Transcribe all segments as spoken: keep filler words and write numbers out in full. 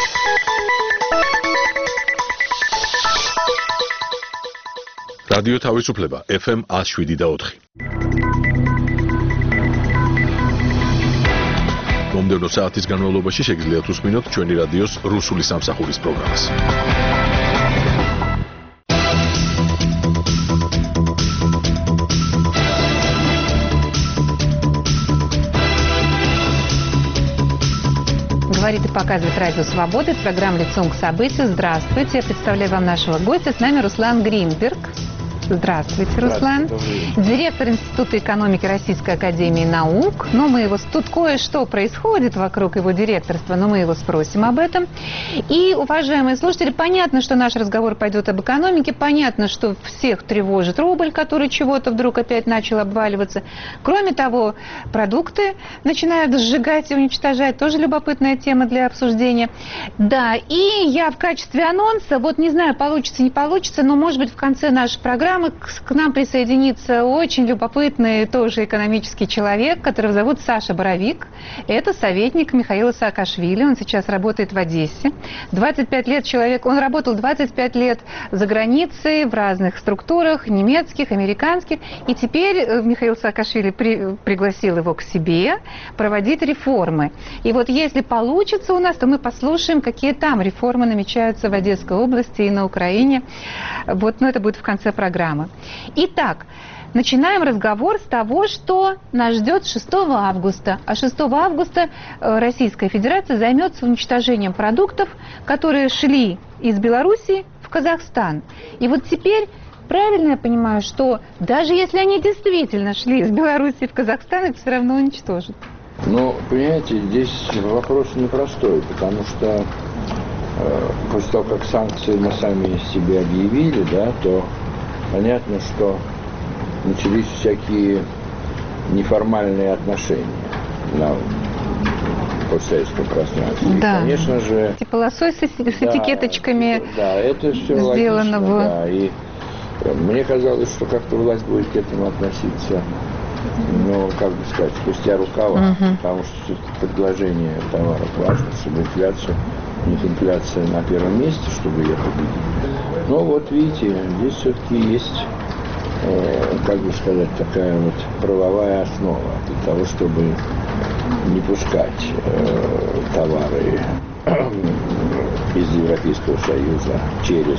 რადიო თავისუფლება ეფ ემ one oh seven და four. მომდევნო საათის განმავლობაში შეგიძლიათ უსმინოთ ჩვენი რადიოს რუსული სამსახურის პროგრამას. Говорит и показывает Радио Свобода. Это программа «Лицом к событию». Здравствуйте. Я представляю вам нашего гостя. С нами Руслан Гринберг. Здравствуйте, Руслан. Директор Института экономики Российской академии наук. Но мы его... Тут кое-что происходит вокруг его директорства, но мы его спросим об этом. И, уважаемые слушатели, понятно, что наш разговор пойдет об экономике. Понятно, что всех тревожит рубль, который чего-то вдруг опять начал обваливаться. Кроме того, продукты начинают сжигать и уничтожать. Тоже любопытная тема для обсуждения. Да, и я в качестве анонса, вот не знаю, получится, не получится, но, может быть, в конце нашей программы к нам присоединится очень любопытный тоже экономический человек, которого зовут Саша Боровик. Это советник Михаила Саакашвили. Он сейчас работает в Одессе. двадцать пять лет человек, он работал двадцать пять лет за границей в разных структурах, немецких, американских. И теперь Михаил Саакашвили при, пригласил его к себе проводить реформы. И вот если получится у нас, то мы послушаем, какие там реформы намечаются в Одесской области и на Украине. Вот, но это будет в конце программы. Итак, начинаем разговор с того, что нас ждет шестого августа. А шестого августа Российская Федерация займется уничтожением продуктов, которые шли из Беларуси в Казахстан. И вот теперь, правильно я понимаю, что даже если они действительно шли из Беларуси в Казахстан, их все равно уничтожат? Ну, понимаете, здесь вопрос непростой, потому что э, после того, как санкции мы сами себе объявили, да, то понятно, что начались всякие неформальные отношения на постсоветском пространстве. Да. И, конечно же... Типа лосось с, с да, этикеточками да, это все сделано логично, в... да, и мне казалось, что как-то власть будет к этому относиться, ну, как бы сказать, спустя рукава, uh-huh. потому что все-таки предложение товаров важно, чтобы инфляция, у них инфляция на первом месте, чтобы ее победить. Но вот видите, здесь все-таки есть, э, как бы сказать, такая вот правовая основа для того, чтобы не пускать э, товары из Европейского Союза через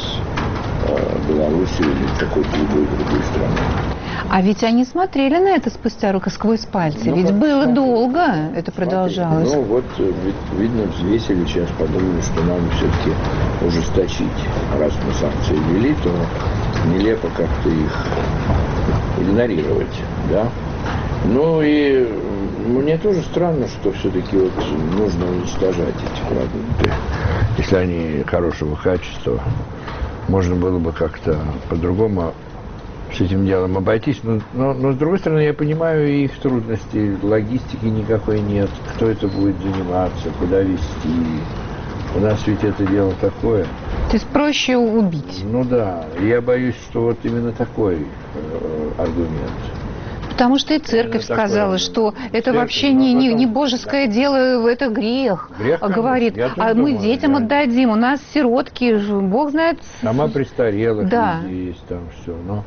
э, Белоруссию или какую-то любую другую страну. А ведь они смотрели на это спустя руку сквозь пальцы. Ну, ведь было смотрели. Долго это продолжалось. Ну вот, видно, взвесили, сейчас подумали, что надо все-таки ужесточить. Раз мы санкции ввели, то нелепо как-то их игнорировать, да. Ну и мне тоже странно, что все-таки вот нужно уничтожать эти продукты. Если они хорошего качества, можно было бы как-то по-другому с этим делом обойтись, но, но, но с другой стороны я понимаю их трудности, логистики никакой нет, кто это будет заниматься, куда везти. У нас ведь это дело такое. То есть проще убить? Ну да, я боюсь, что вот именно такой э, аргумент. Потому что и церковь это сказала, такое, что это церковь, вообще не, не, не божеское да. дело, это грех. Грех, говорит, а мы думаю, детям да. отдадим, у нас сиротки, Бог знает. Дома престарелых да. есть, там все, но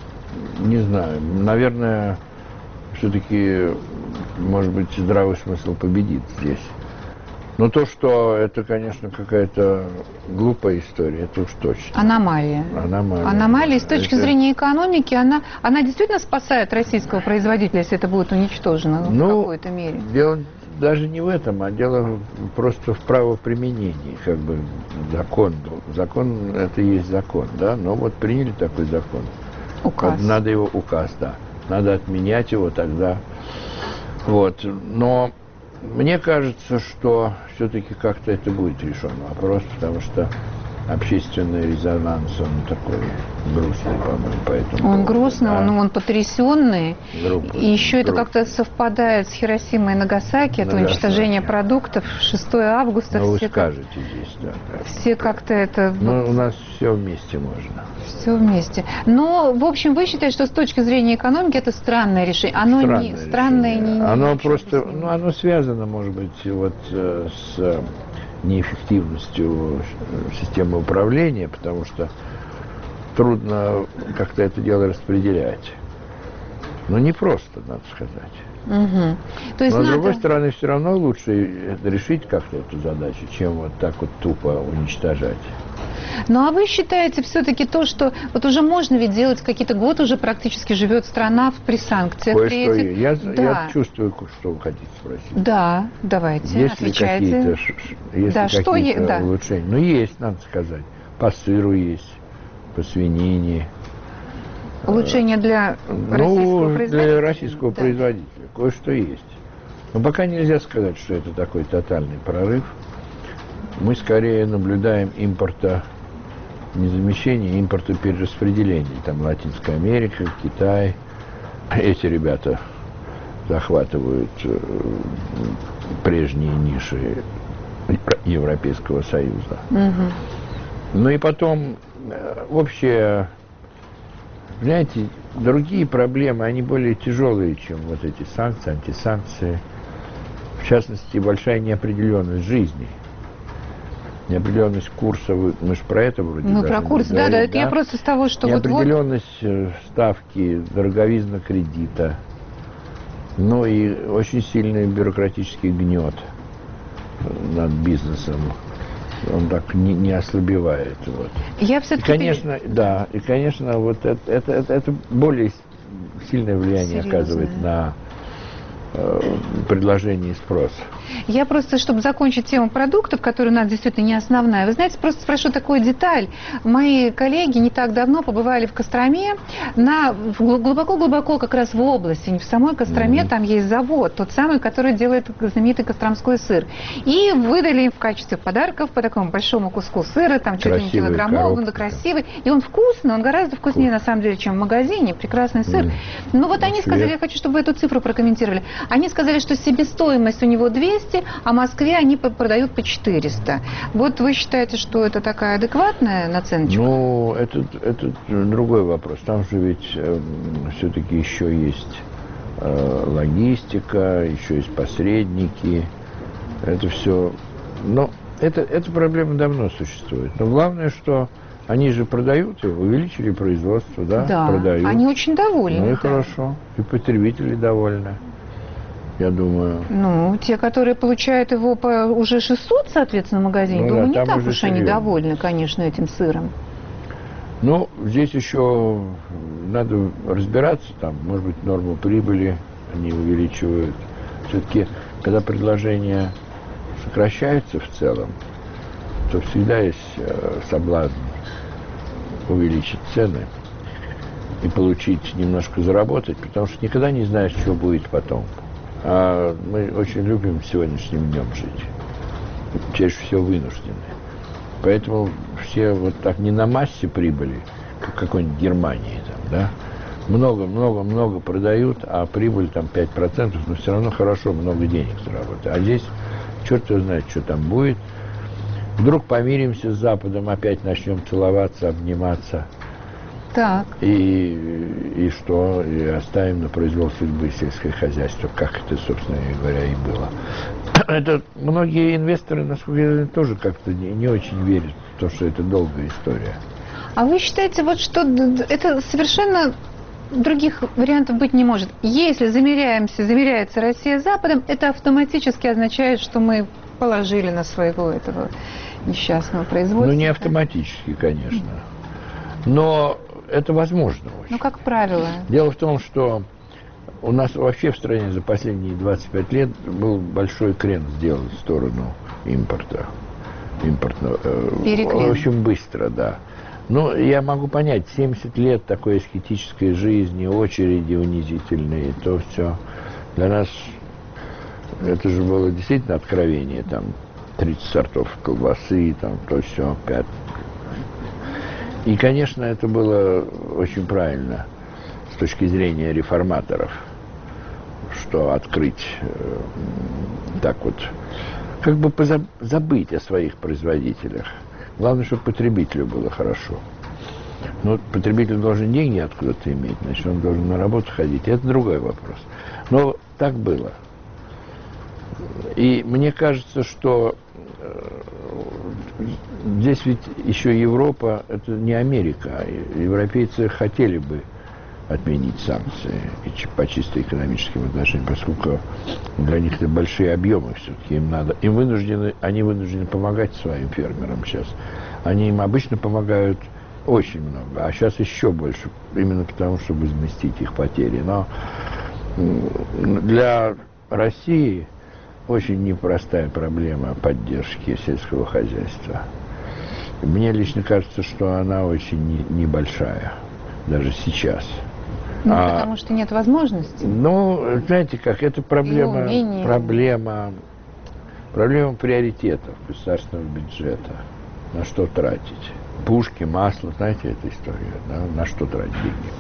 не знаю, наверное, все-таки, может быть, здравый смысл победит здесь. Но то, что это, конечно, какая-то глупая история, это уж точно. Аномалия. Аномалия. Аномалия. И с точки это... зрения экономики, она, она действительно спасает российского производителя, если это будет уничтожено ну, в какой-то мере? Дело даже не в этом, а дело просто в правоприменении. Как бы закон был. Закон, это и есть закон, да? Но вот приняли такой закон. Указ. Надо его, указ, да. Надо отменять его тогда. Вот. Но мне кажется, что все-таки как-то это будет решен вопрос, потому что общественный резонанс, он такой грустный, по-моему, поэтому... Он грустный, да. он, он потрясенный. Группа, и еще группа. Это как-то совпадает с Хиросимой и Нагасаки, это Нагасаки. Уничтожение продуктов, шестого августа. Ну, вы все скажете как... здесь, да. Все как-то это... Ну, у нас все вместе можно. Все вместе. Но, в общем, вы считаете, что с точки зрения экономики это странное решение? Оно странное, не, странное решение. не, не Оно не просто, ну, оно связано, может быть, вот с неэффективностью системы управления, потому что трудно как-то это дело распределять. Но не просто, надо сказать. Угу. То есть Но, надо... с другой стороны, все равно лучше решить как-то эту задачу, чем вот так вот тупо уничтожать. Ну, а вы считаете все-таки то, что вот уже можно ведь делать какие-то... Год уже практически живет страна при санкциях. Кое-что при этих... я, да. я чувствую, что вы хотите спросить. Да, давайте, есть отвечайте. Ли какие-то, есть да, ли что какие-то е... да. улучшения? Ну, есть, надо сказать. По сыру есть, по свинине. Улучшения для ну, российского производителя? для российского да. производителя. Кое-что есть. Но пока нельзя сказать, что это такой тотальный прорыв. Мы скорее наблюдаем импорта, не замещение, импорта перераспределения. Там Латинская Америка, Китай. Эти ребята захватывают э, прежние ниши Европейского Союза. Угу. Ну и потом, э, общее... Знаете, другие проблемы, они более тяжелые, чем вот эти санкции, антисанкции. В частности, большая неопределенность жизни. Неопределенность курса, мы же про это вроде Ну, про курс, да, да, это да? Я просто с того, что неопределенность вот-вот... ставки, дороговизна кредита, ну и очень сильный бюрократический гнет над бизнесом. Он так не, не ослабевает. Вот. Я все-таки... И, конечно, да, и, конечно, вот это, это, это, это более сильное влияние Серьезное. Оказывает на э, предложение и спрос. Я просто, чтобы закончить тему продуктов, которая у нас действительно не основная, вы знаете, просто спрошу такую деталь. Мои коллеги не так давно побывали в Костроме, на глубоко-глубоко как раз в области, не в самой Костроме, mm-hmm. там есть завод, тот самый, который делает знаменитый костромской сыр. И выдали им в качестве подарков по такому большому куску сыра, там чуть ли не килограммовый, он красивый. И он вкусный, он гораздо вкуснее Вкус. На самом деле, чем в магазине, прекрасный сыр. Mm-hmm. Ну вот они сказали, я хочу, чтобы вы эту цифру прокомментировали. Они сказали, что себестоимость у него двести, а в Москве они продают по четыреста. Вот вы считаете, что это такая адекватная наценочка? Ну, это, это другой вопрос. Там же ведь э, все-таки еще есть э, логистика, еще есть посредники. Это все... Но это, эта проблема давно существует. Но главное, что они же продают, увеличили производство, да? Да, продают. Они очень довольны. Ну и да. Хорошо. И потребители довольны. Я думаю. Ну, те, которые получают его по уже шестьсот, соответственно, в магазине, ну, думаю, да, не так уж они довольны, конечно, этим сыром. Ну, здесь еще надо разбираться, там, может быть, норму прибыли они увеличивают. Все-таки, когда предложение сокращается в целом, то всегда есть э, соблазн увеличить цены и получить, немножко заработать, потому что никогда не знаешь, что будет потом. А мы очень любим сегодняшним днем жить. Чаще всего вынуждены. Поэтому все вот так не на массе прибыли, как в какой-нибудь Германии, там, да, много-много-много продают, а прибыль там пять процентов, но все равно хорошо, много денег заработают. А здесь черт его знает, что там будет. Вдруг помиримся с Западом, опять начнем целоваться, обниматься. Так. И, и что? И оставим на произвол судьбы сельское хозяйство, как это, собственно говоря, и было. Это многие инвесторы, насколько я знаю, тоже как-то не, не очень верят в то, что это долгая история. А вы считаете, вот что это совершенно других вариантов быть не может? Если замеряемся, замеряется Россия с Западом, это автоматически означает, что мы положили на своего этого несчастного производства? Ну, не автоматически, конечно. Но это возможно очень. Ну, как правило. Дело в том, что у нас вообще в стране за последние двадцать пять лет был большой крен сделан в сторону импорта. Импортного. Переклен. Очень быстро, да. Ну, я могу понять, семьдесят лет такой аскетической жизни, очереди унизительные, то все. Для нас это же было действительно откровение, там, тридцать сортов колбасы, там, то все, пять. И, конечно, это было очень правильно с точки зрения реформаторов, что открыть э, так вот, как бы позаб- забыть о своих производителях. Главное, чтобы потребителю было хорошо. Но потребитель должен деньги откуда-то иметь, значит, он должен на работу ходить. Это другой вопрос. Но так было. И мне кажется, что здесь ведь еще Европа, это не Америка. Европейцы хотели бы отменить санкции и по чисто экономическим отношениям, поскольку для них это большие объемы все-таки. Им надо, им вынуждены, они вынуждены помогать своим фермерам сейчас. Они им обычно помогают очень много, а сейчас еще больше, именно потому, чтобы возместить их потери. Но для России очень непростая проблема поддержки сельского хозяйства. Мне лично кажется, что она очень небольшая, даже сейчас. Ну, а, потому что нет возможности. Ну, знаете как, это проблема, проблема, проблема приоритетов государственного бюджета. На что тратить? Пушки, масло, знаете эту историю, да? На что тратить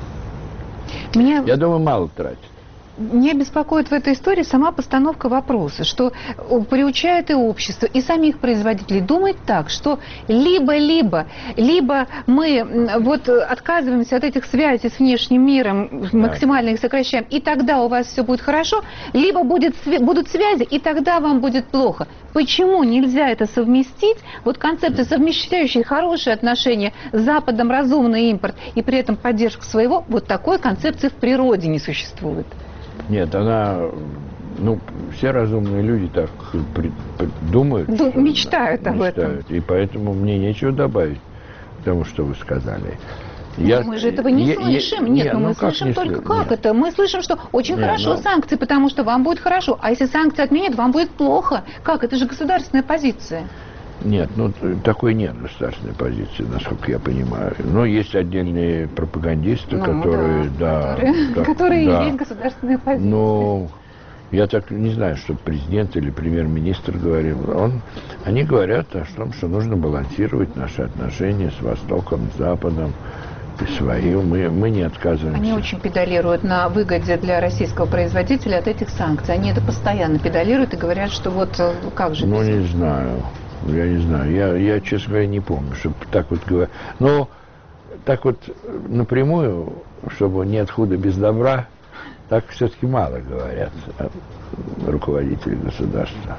деньги? Меня... Я думаю, мало тратить. Меня беспокоит в этой истории сама постановка вопроса, что приучает и общество, и самих производителей думать так, что либо-либо, либо мы вот отказываемся от этих связей с внешним миром, максимально их сокращаем, и тогда у вас все будет хорошо, либо будет, будут связи, и тогда вам будет плохо. Почему нельзя это совместить? Вот концепция, совмещающая хорошие отношения с Западом, разумный импорт, и при этом поддержку своего, вот такой концепции в природе не существует. Нет, она, ну, все разумные люди так при, при, думают. Ну, что, мечтают об мечтают, этом. И поэтому мне нечего добавить к тому, что вы сказали. Нет, я, мы же этого не я, слышим. Я, нет, нет, ну, ну мы как слышим только слышим? как нет. это. Мы слышим, что очень нет, хорошо но... санкции, потому что вам будет хорошо. А если санкции отменят, вам будет плохо. Как? Это же государственная позиция. Нет, ну такой нет государственной позиции, насколько я понимаю. Но есть отдельные пропагандисты, ну, которые, да, да, которые, да, которые да. есть государственная позиция. Ну, я так не знаю, что президент или премьер-министр говорил. Он, они говорят о том, что нужно балансировать наши отношения с Востоком, с Западом. Свою. Мы, мы не отказываемся. Они очень педалируют на выгоде для российского производителя от этих санкций. Они это постоянно педалируют и говорят, что вот как же... Ну, не знаю. Я не знаю. Я, я, честно говоря, не помню, чтобы так вот говорить. Но так вот напрямую, чтобы нет худа без добра, так все-таки мало говорят руководители государства.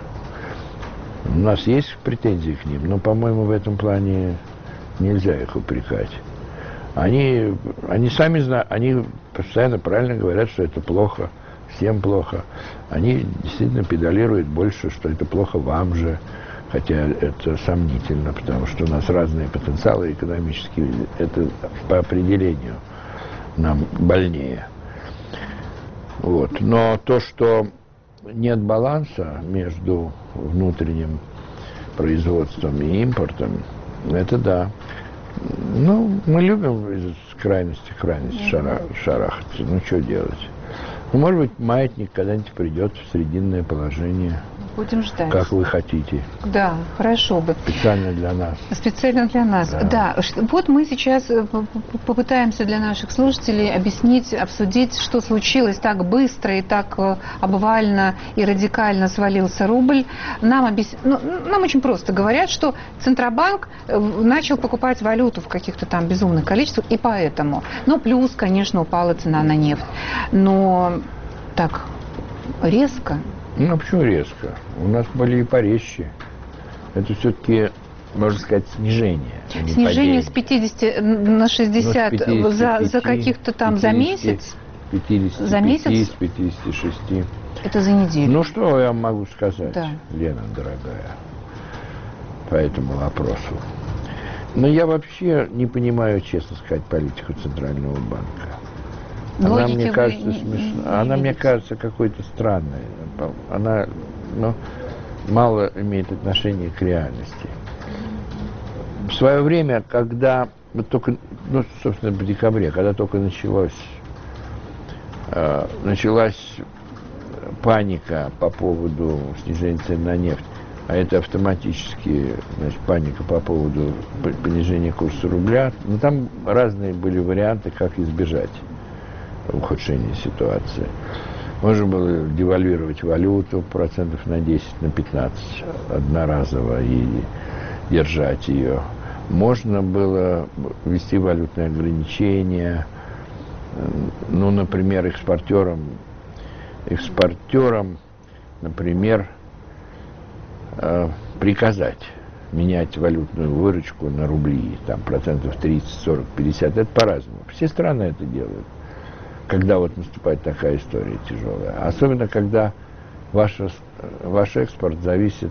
У нас есть претензии к ним, но, по-моему, в этом плане нельзя их упрекать. Они, они сами знают, они постоянно правильно говорят, что это плохо, всем плохо. Они действительно педалируют больше, что это плохо вам же, хотя это сомнительно, потому что у нас разные потенциалы экономические, это по определению нам больнее. Вот. Но то, что нет баланса между внутренним производством и импортом, это да. Ну, мы любим из крайности в крайность шара, шарахаться. Ну, что делать? Ну, может быть, маятник когда-нибудь придет в срединное положение. Будем ждать. Как вы хотите. Да, хорошо бы. Специально для нас. Специально для нас. Да. да. Вот мы сейчас попытаемся для наших слушателей объяснить, обсудить, что случилось так быстро и так обвально и радикально свалился рубль. Нам, объяс... ну, нам очень просто говорят, что Центробанк начал покупать валюту в каких-то там безумных количествах, и поэтому. Ну, плюс, конечно, упала цена на нефть. Но так резко... Ну, а почему резко? У нас были и порезче. Это все-таки, можно сказать, снижение. А снижение с пятидесяти на шестьдесят ну, за, за каких-то там пятидесяти, за месяц? пятьдесят за месяц? С пятидесяти шести. Это за неделю. Ну, что я могу сказать, да. Лена, дорогая, по этому вопросу? Но я вообще не понимаю, честно сказать, политику Центрального банка. Она, мне кажется, не, смеш... не, не Она мне кажется, какой-то странной. Она ну, мало имеет отношения к реальности. В свое время, когда, вот только, ну, собственно, в декабре, когда только началось, э, началась паника по поводу снижения цен на нефть, а это автоматически, значит, паника по поводу понижения курса рубля, ну, там разные были варианты, как избежать ухудшения ситуации. Можно было девальвировать валюту процентов на десять, на пятнадцать одноразово и держать ее. Можно было ввести валютные ограничения. Ну, например, экспортерам, экспортерам, например, приказать менять валютную выручку на рубли, там процентов тридцать, сорок, пятьдесят, это по-разному. Все страны это делают, когда вот наступает такая история тяжелая. Особенно, когда ваш, ваш экспорт зависит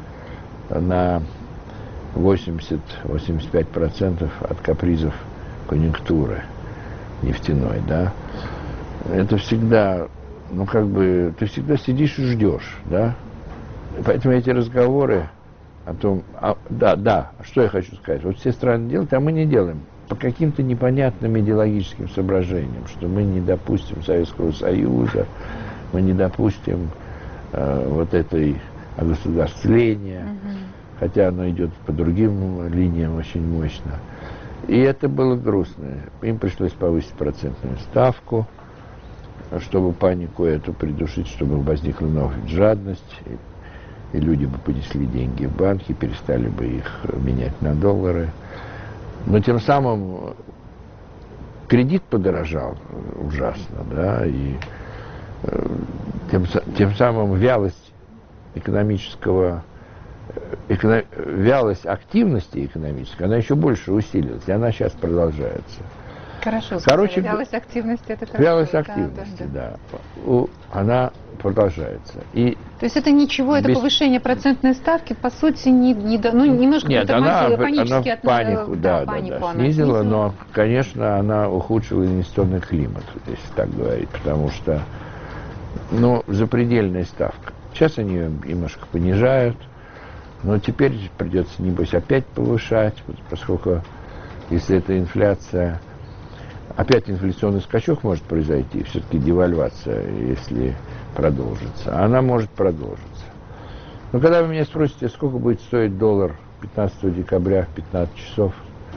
на восемьдесят — восемьдесят пять процентов от капризов конъюнктуры нефтяной, да. Это всегда, ну как бы, ты всегда сидишь и ждешь, да. Поэтому эти разговоры о том, а, да, да, что я хочу сказать, вот все страны делают, а мы не делаем по каким-то непонятным идеологическим соображениям, что мы не допустим Советского Союза, мы не допустим э, вот этой огосударствления, угу. хотя оно идет по другим линиям очень мощно. И это было грустно. Им пришлось повысить процентную ставку, чтобы панику эту придушить, чтобы возникла новая жадность, и люди бы понесли деньги в банки, перестали бы их менять на доллары. Но тем самым кредит подорожал ужасно, да, и тем, тем самым вялость экономического, эконом, вялость активности экономической, она еще больше усилилась, и она сейчас продолжается. Хорошо, Короче, вялость активности, это хорошо. Вялость активности, да, да. да. У, она продолжается. И то есть это ничего, это без... повышение процентной ставки, по сути, не, не ну, немножко Нет, она, панически она панику, да, да, панику да, она снизила, снизила, но, конечно, она ухудшила инвестиционный климат, если так говорить, потому что, ну, запредельная ставка. Сейчас они ее немножко понижают, но теперь придется, небось, опять повышать, поскольку, если это инфляция, опять инфляционный скачок может произойти, все-таки девальвация, если продолжится. Она может продолжиться. Но когда вы меня спросите, сколько будет стоить доллар пятнадцатого декабря в пятнадцать часов,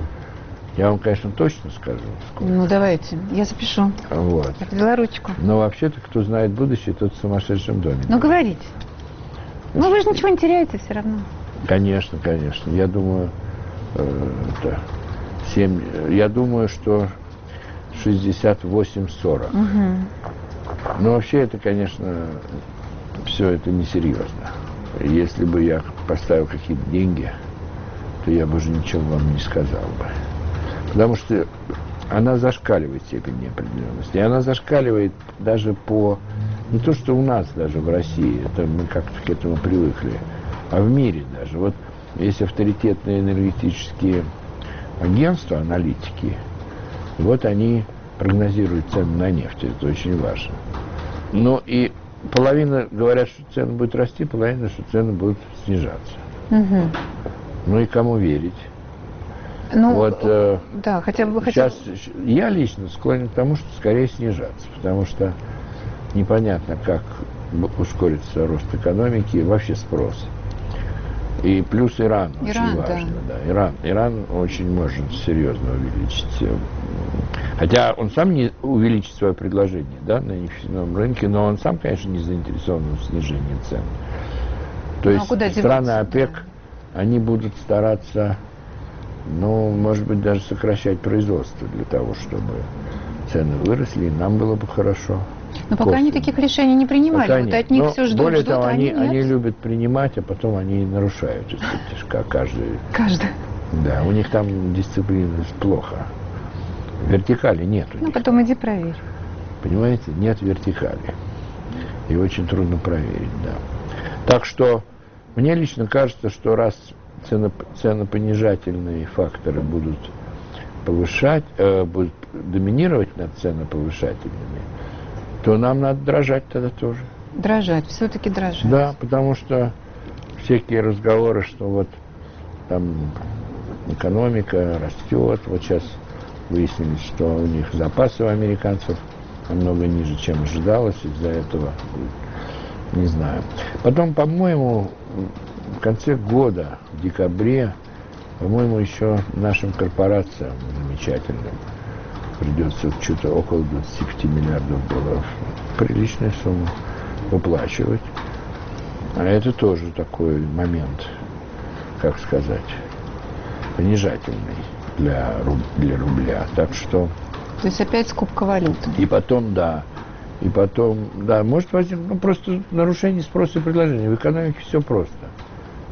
я вам, конечно, точно скажу. Сколько. Ну, давайте, я запишу. Вот. Я взяла ручку. Но вообще-то, кто знает будущее, тот в сумасшедшем доме. Ну, говорите. Ну, вы же ничего не теряете все равно. Конечно, конечно. Я думаю, э, это, семь, я думаю, что шестьдесят восемь сорок. Угу. Но вообще это, конечно, все это несерьезно. Если бы я поставил какие-то деньги, то я бы уже ничего вам не сказал бы. Потому что она зашкаливает степень неопределенности. И она зашкаливает даже по... Не то, что у нас даже в России, это мы как-то к этому привыкли, а в мире даже. Вот есть авторитетные энергетические агентства, аналитики, вот они прогнозируют цены на нефть, это очень важно. Ну и половина говорят, что цены будут расти, половина, что цены будут снижаться. Угу. Ну и кому верить? Ну, вот, э, да, хотя бы... Сейчас хотя... я лично склонен к тому, что скорее снижаться, потому что непонятно, как ускорится рост экономики и вообще спрос. И плюс Иран, Иран очень важно. Да. Да. Иран, Иран очень может серьезно увеличить. Хотя он сам не увеличит свое предложение, да, на нефтяном рынке, но он сам, конечно, не заинтересован в снижении цен. То есть ну, страны ОПЕК, да. они будут стараться, ну, может быть, даже сокращать производство для того, чтобы цены выросли, и нам было бы хорошо. Но пока они таких решений не принимали, вот от них но все ждут, более ждут, того, а они, они, они любят принимать, а потом они нарушают тяжко каждый. Каждый. Да, у них там дисциплина плохо. Вертикали нет у ну, них. потом иди проверь. Понимаете, нет вертикали. И очень трудно проверить, да. Так что мне лично кажется, что раз цено, ценопонижательные факторы будут повышать, э, будут доминировать над ценоповышательными, то нам надо дрожать тогда тоже. Дрожать, все-таки дрожать. Да, потому что всякие разговоры, что вот там экономика растет, вот сейчас выяснилось, что у них запасы у американцев намного ниже, чем ожидалось, из-за этого, не знаю. Потом, по-моему, в конце года, в декабре, по-моему, еще нашим корпорациям замечательным придется что-то около двадцати пяти миллиардов долларов, приличную сумму, выплачивать. А это тоже такой момент, как сказать, понижательный для, для рубля. Так что... То есть опять скупка валюты. И потом, да, и потом, да, может возникнуть, ну, просто нарушение спроса и предложения. В экономике все просто.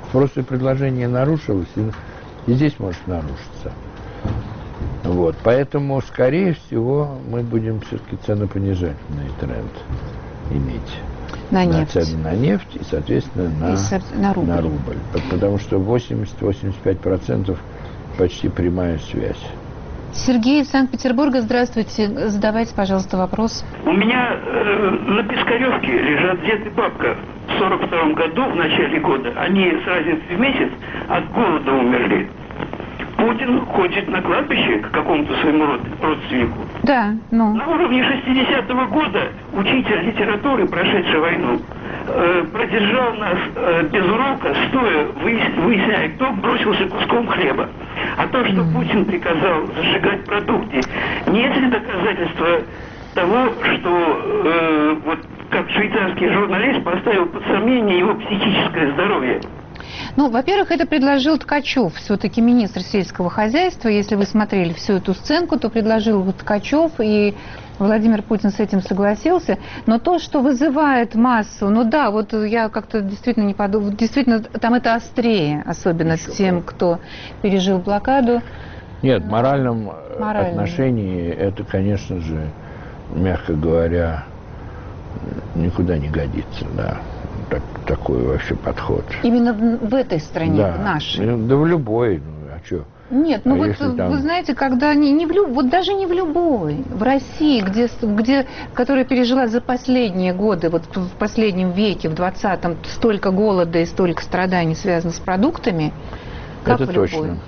Спрос и предложение нарушилось, и, и здесь может нарушиться. Вот. Поэтому, скорее всего, мы будем все-таки ценопонижательный тренд иметь. На, на нефть. цены на нефть и, соответственно, на, и, на, рубль. на рубль. Потому что восемьдесят-восемьдесят пять процентов почти прямая связь. Сергей из Санкт-Петербурга, здравствуйте. Задавайте, пожалуйста, вопрос. У меня э, на Пискаревке лежат дед и бабка. В сорок втором году, в начале года, они с разницей в месяц от голода умерли. Путин ходит на кладбище к какому-то своему род, родственнику. Да, ну. На уровне шестидесятого года учитель литературы, прошедший войну, э, продержал нас э, без урока, стоя, выясняя, кто бросился куском хлеба. А то, что Путин приказал сжигать продукты, нет ли доказательства того, что э, вот как швейцарский журналист поставил под сомнение его психическое здоровье? Ну, во-первых, это предложил Ткачев, все-таки министр сельского хозяйства. Если вы смотрели всю эту сценку, то предложил вот Ткачев, и Владимир Путин с этим согласился. Но то, что вызывает массу, ну да, вот я как-то действительно не подумала, действительно, там это острее, особенно Еще тем, как. кто пережил блокаду. Нет, в моральном Морально. отношении это, конечно же, мягко говоря, никуда не годится, да. Так, такой вообще подход. Именно в, в этой стране, да. в нашей? Да в любой, ну а что? Нет, ну а вот там... вы знаете, когда не, не в люб... вот даже не в любой, в России, где, где, которая пережила за последние годы, вот в последнем веке, в двадцатом, столько голода и столько страданий связано с продуктами, как это в любой. Точно.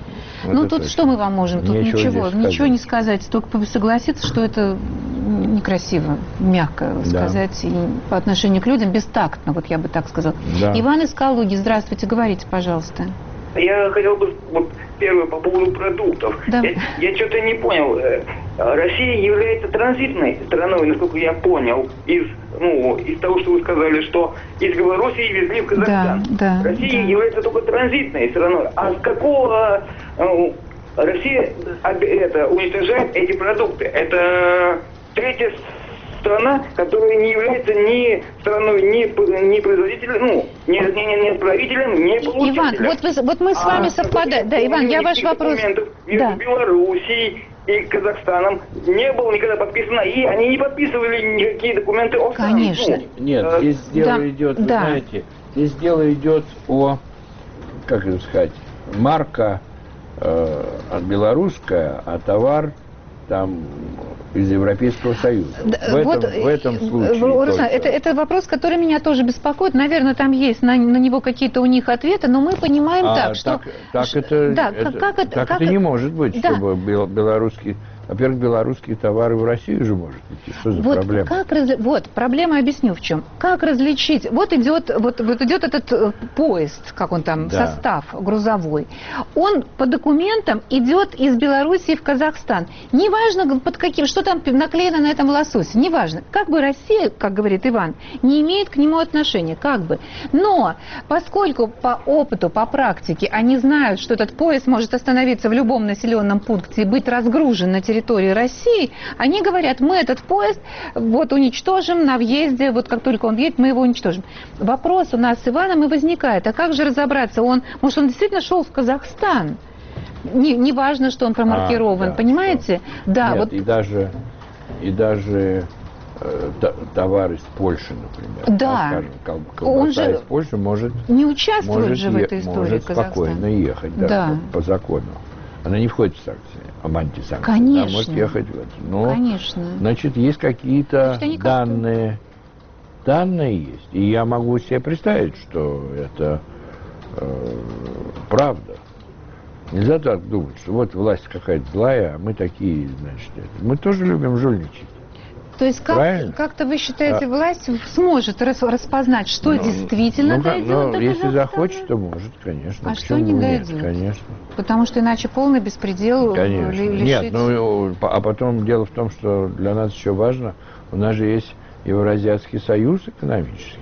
Ну, это тут точно. что мы вам можем? Тут ничего, ничего, ничего ничего не сказать, только согласиться, что это некрасиво, мягко да. сказать, и по отношению к людям бестактно, вот я бы так сказала. Да. Иван из Калуги, здравствуйте, говорите, пожалуйста. Я хотел бы, вот, первое, по поводу продуктов. Да. Я, я что-то не понял. Россия является транзитной страной, насколько я понял, из, ну, из того, что вы сказали, что из Белоруссии везли в Казахстан. Да, да, Россия да. является только транзитной страной. А с какого ну, Россия это, уничтожает эти продукты? Это третья страна, которая не является ни страной, ни, ни производителем, ну, ни, ни, ни, ни отправителем, ни получателем. Иван, вот, вы, вот мы с вами а, совпадаем. Да, Иван, я ваш вопрос... Между да. Белоруссией и Казахстаном не было никогда подписано, и они не подписывали никакие документы о стране. Конечно. Ну, нет, э, здесь дело да, идет, вы да. знаете, здесь дело идет о, как это сказать, марка э, белорусская, а товар там из Европейского Союза. Да, в, этом, вот, в этом случае. Руслан, это, это вопрос, который меня тоже беспокоит. Наверное, там есть на, на него какие-то у них ответы, но мы понимаем а, так, что... Так, так это, да, это, как это, так как это не может быть, да. чтобы белорусский... Во-первых, белорусские товары в Россию же может идти. Что за вот проблема? Как раз... Вот, проблема, объясню в чем. Как различить... Вот идет, вот, вот идет этот э, поезд, как он там, да. состав грузовой. Он по документам идет из Белоруссии в Казахстан. Неважно, под каким, что там наклеено на этом лососе, неважно. Как бы Россия, как говорит Иван, не имеет к нему отношения, как бы. Но поскольку по опыту, по практике они знают, что этот поезд может остановиться в любом населенном пункте и быть разгружен на территории территории России, они говорят, мы этот поезд вот уничтожим на въезде, вот как только он едет, мы его уничтожим. Вопрос у нас с Иваном и возникает, а как же разобраться, он, может, он действительно шел в Казахстан? Не, не важно, что он промаркирован, а, да, понимаете? Что? Да, Нет, вот... и даже, и даже э, товар из Польши, например, да. скажем, колбаса он же из Польши может, не участвует может, же в этой истории может Казахстан. спокойно ехать, да, да. По, по закону. Она не входит в санкции, об антисанкции. Конечно. Она может ехать в это. Но, Конечно. Значит, есть какие-то данные. Данные есть. И я могу себе представить, что это э, правда. Нельзя так думать, что вот власть какая-то злая, а мы такие, значит, это. Мы тоже любим жульничать. То есть как, как-то вы считаете, а, власть сможет распознать, что ну, действительно ну, дойдет ну, до если Казахстана? захочет, то может, конечно. А что не нет? дойдет? Конечно. Потому что иначе полный беспредел конечно. лишить... Нет, ну, а потом дело в том, что для нас еще важно, у нас же есть Евразиатский союз экономический.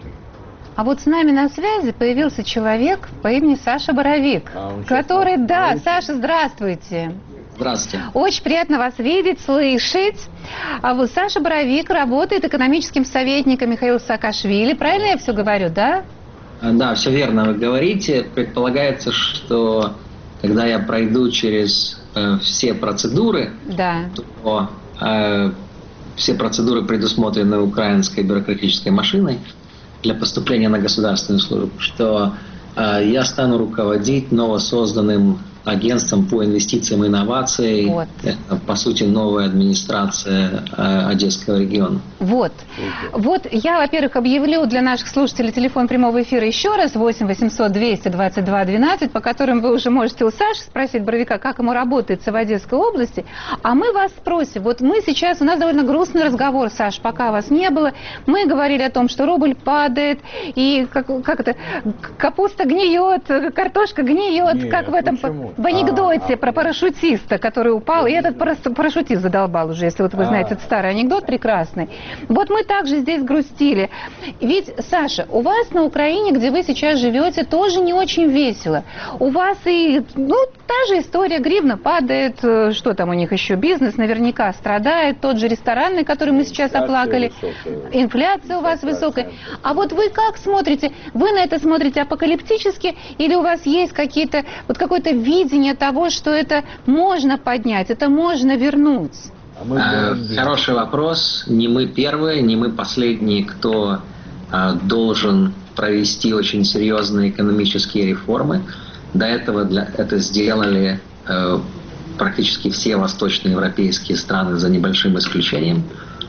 А вот с нами на связи появился человек по имени Саша Боровик, а который... Да, Саша, здравствуйте. Здравствуйте. Очень приятно вас видеть, слышать. А вот Саша Боровик работает экономическим советником Михаила Саакашвили. Правильно я все говорю, да? Да, все верно вы говорите. Предполагается, что когда я пройду через э, все процедуры, да. то э, все процедуры, предусмотренные украинской бюрократической машиной для поступления на государственную службу, что э, я стану руководить новосозданным агентством по инвестициям и инновациям. Вот. Это, по сути, новая администрация э, Одесского региона. Вот. Вот я, во-первых, объявлю для наших слушателей телефон прямого эфира еще раз: восемь восемьсот двести двадцать два двенадцать, по которым вы уже можете у Саши спросить Боровика, как ему работается в Одесской области. А мы вас спросим. Вот мы сейчас, у нас довольно грустный разговор, Саш, пока вас не было. Мы говорили о том, что рубль падает, и как, как это, капуста гниет, картошка гниет, Нет, как в этом... почему? В анекдоте А, про парашютиста, который упал, и этот парашютист задолбал уже, если вот вы знаете, этот старый анекдот прекрасный. Вот мы также здесь грустили. Ведь, Саша, у вас на Украине, где вы сейчас живете, тоже не очень весело. У вас и, ну, та же история, гривна падает, что там у них еще, бизнес наверняка страдает, тот же ресторанный, который мы сейчас оплакали. Высокая. Инфляция у вас высокая. А вот вы как смотрите? Вы на это смотрите апокалиптически, или у вас есть какие-то, вот какой-то видение того, что это можно поднять, это можно вернуть? А мы Хороший вопрос. Не мы первые, не мы последние, кто а, должен провести очень серьезные экономические реформы. До этого для, это сделали а, практически все восточноевропейские страны, за небольшим исключением.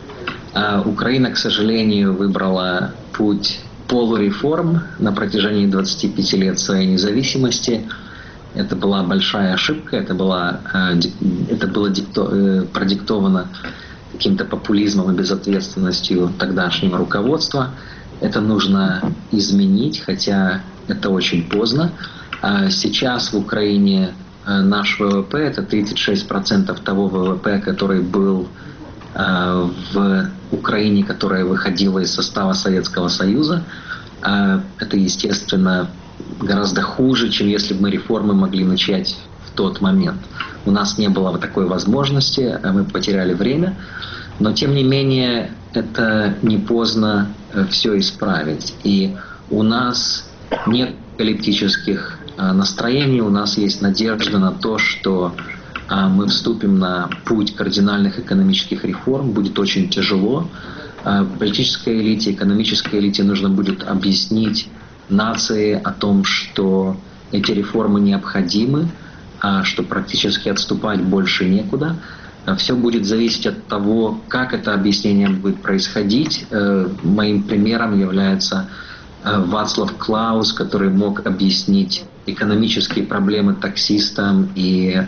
А, Украина, к сожалению, выбрала путь полуреформ на протяжении двадцати пяти лет своей независимости. Это была большая ошибка, это, была, это было дикто, продиктовано каким-то популизмом и безответственностью тогдашнего руководства. Это нужно изменить, хотя это очень поздно. Сейчас в Украине наш ВВП – это тридцать шесть процентов того ВВП, который был в Украине, которая выходила из состава Советского Союза. Это, естественно, гораздо хуже, чем если бы мы реформы могли начать в тот момент. У нас не было такой возможности, мы потеряли время, но тем не менее это не поздно все исправить. И у нас нет апокалиптических настроений, у нас есть надежда на то, что мы вступим на путь кардинальных экономических реформ. Будет очень тяжело. Политической элите, экономической элите нужно будет объяснить нации о том, что эти реформы необходимы, что практически отступать больше некуда. Все будет зависеть от того, как это объяснение будет происходить. Моим примером является Вацлав Клаус, который мог объяснить экономические проблемы таксистам и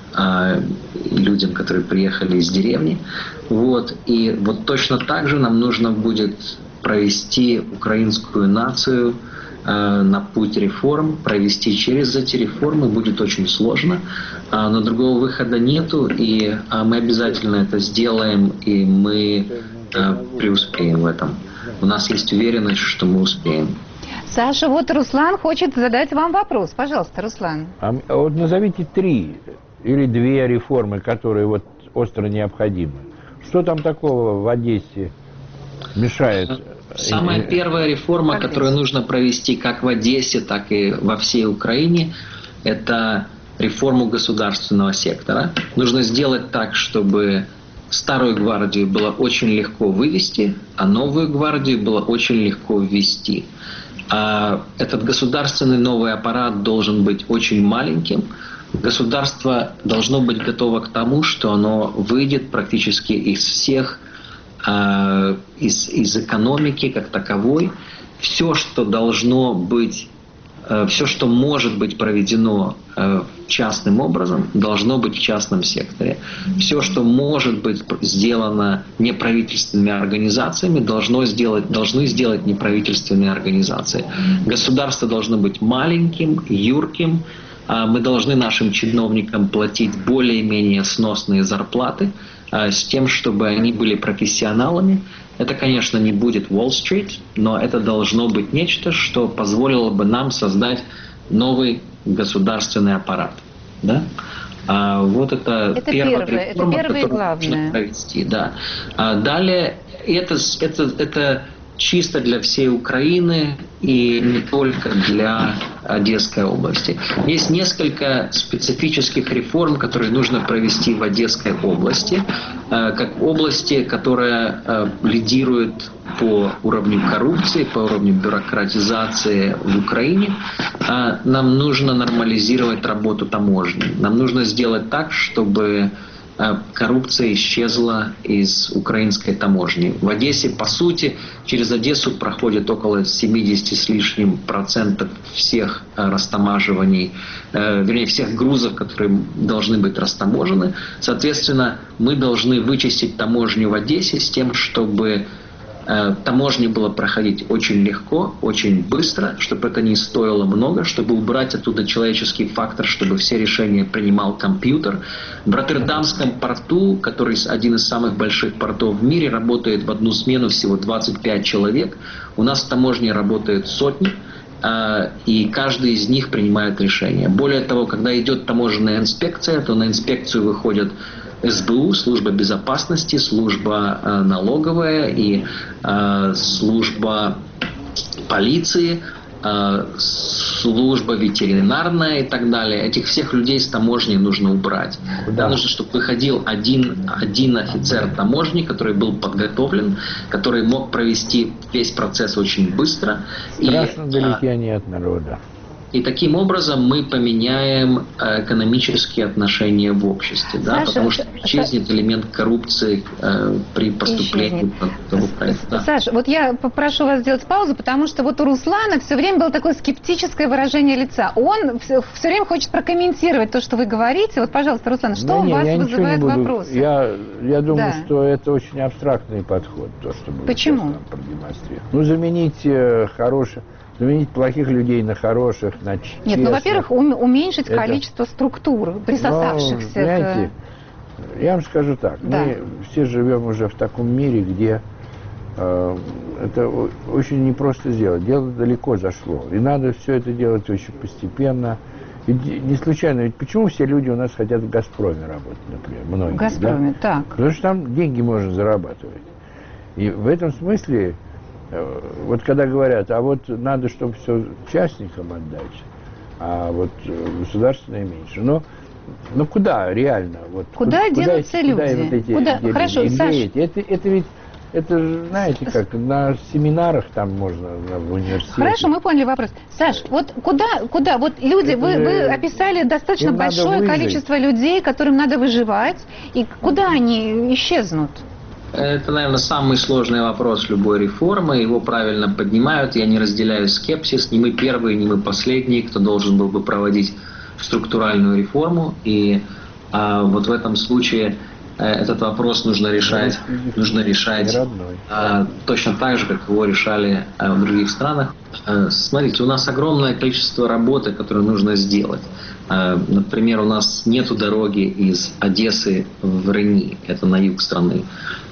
людям, которые приехали из деревни. Вот. И вот точно так же нам нужно будет провести украинскую нацию на путь реформ, провести через эти реформы будет очень сложно, но другого выхода нету, и мы обязательно это сделаем, и мы преуспеем в этом. У нас есть уверенность, что мы успеем. Саша, вот Руслан хочет задать вам вопрос. Пожалуйста, Руслан. А вот назовите три или две реформы, которые вот остро необходимы. Что там такого в Одессе мешает? Самая первая реформа, которую нужно провести как в Одессе, так и во всей Украине, это реформу государственного сектора. Нужно сделать так, чтобы старую гвардию было очень легко вывести, а новую гвардию было очень легко ввести. А этот государственный новый аппарат должен быть очень маленьким. Государство должно быть готово к тому, что оно выйдет практически из всех Из, из экономики как таковой. Все, что должно быть, все, что может быть проведено частным образом, должно быть в частном секторе. Все, что может быть сделано неправительственными организациями, должно сделать, должны сделать неправительственные организации. Государство должно быть маленьким, юрким. Мы должны нашим чиновникам платить более-менее сносные зарплаты, с тем, чтобы они были профессионалами. Это, конечно, не будет Уолл-стрит, но это должно быть нечто, что позволило бы нам создать новый государственный аппарат. Да? А, вот это, это первая первое, реформа, это первое и которую главное. нужно провести. Да. А далее, это, это, это чисто для всей Украины и не только для Одесской области. Есть несколько специфических реформ, которые нужно провести в Одесской области, как области, которая лидирует по уровню коррупции, по уровню бюрократизации в Украине. Нам нужно нормализировать работу таможни. Нам нужно сделать так, чтобы коррупция исчезла из украинской таможни. В Одессе, по сути, через Одессу проходит около семьдесят с лишним процентов всех растамаживаний, э, вернее, всех грузов, которые должны быть растаможены. Соответственно, мы должны вычистить таможню в Одессе с тем, чтобы э, таможне было проходить очень легко, очень быстро, чтобы это не стоило много, чтобы убрать оттуда человеческий фактор, чтобы все решения принимал компьютер. В Роттердамском порту, который один из самых больших портов в мире, работает в одну смену всего двадцать пять человек. У нас в таможне работают сотни, и каждый из них принимает решения. Более того, когда идет таможенная инспекция, то на инспекцию выходят эс бэ у, служба безопасности, служба налоговая и служба полиции, служба ветеринарная и так далее. Этих всех людей с таможни нужно убрать. Да. Нужно, чтобы выходил один, один офицер таможни, который был подготовлен, который мог провести весь процесс очень быстро. Страшно и, далеки они от народа. И таким образом мы поменяем экономические отношения в обществе, да, Саша, потому что исчезнет элемент коррупции э, при поступлении в Украину. Да. Саша, вот я попрошу вас сделать паузу, потому что вот у Руслана все время было такое скептическое выражение лица. Он все, все время хочет прокомментировать то, что вы говорите. Вот, пожалуйста, Руслан, что да у не, вас я вызывает не буду. вопросы? Я, я думаю, да. что это очень абстрактный подход, то, что было Почему? продемонстрировано. Ну, заменить э, хорошее... Заменить плохих людей на хороших, на честных. Нет, ну, во-первых, уменьшить это... количество структур, присосавшихся. Ну, знаете, к... я вам скажу так. Да. Мы все живем уже в таком мире, где э, это очень непросто сделать. Дело далеко зашло. И надо все это делать очень постепенно. И не случайно, ведь почему все люди у нас хотят в «Газпроме» работать, например, многие. В «Газпроме», да? Так. Потому что там деньги можно зарабатывать. И в этом смысле... Вот когда говорят, а вот надо, чтобы все частникам отдать, а вот государственное меньше. Но, но куда реально? Вот, куда, куда делаются эти, люди? Куда вот эти, куда? Хорошо, Саша. Это, это ведь, это, знаете, как на семинарах там можно, в университете. Хорошо, мы поняли вопрос. Саш, вот куда, куда? Вот люди, вы, вы описали достаточно большое количество людей, которым надо выживать, и куда они исчезнут? Это, наверное, самый сложный вопрос любой реформы. Его правильно поднимают. Я не разделяю скепсис. Не мы первые, не мы последние, кто должен был бы проводить структуральную реформу. И а, вот в этом случае а, этот вопрос нужно решать, нужно решать а, точно так же, как его решали а, в других странах. А, смотрите, у нас огромное количество работы, которую нужно сделать. А, например, у нас нету дороги из Одессы в Рени, это на юг страны.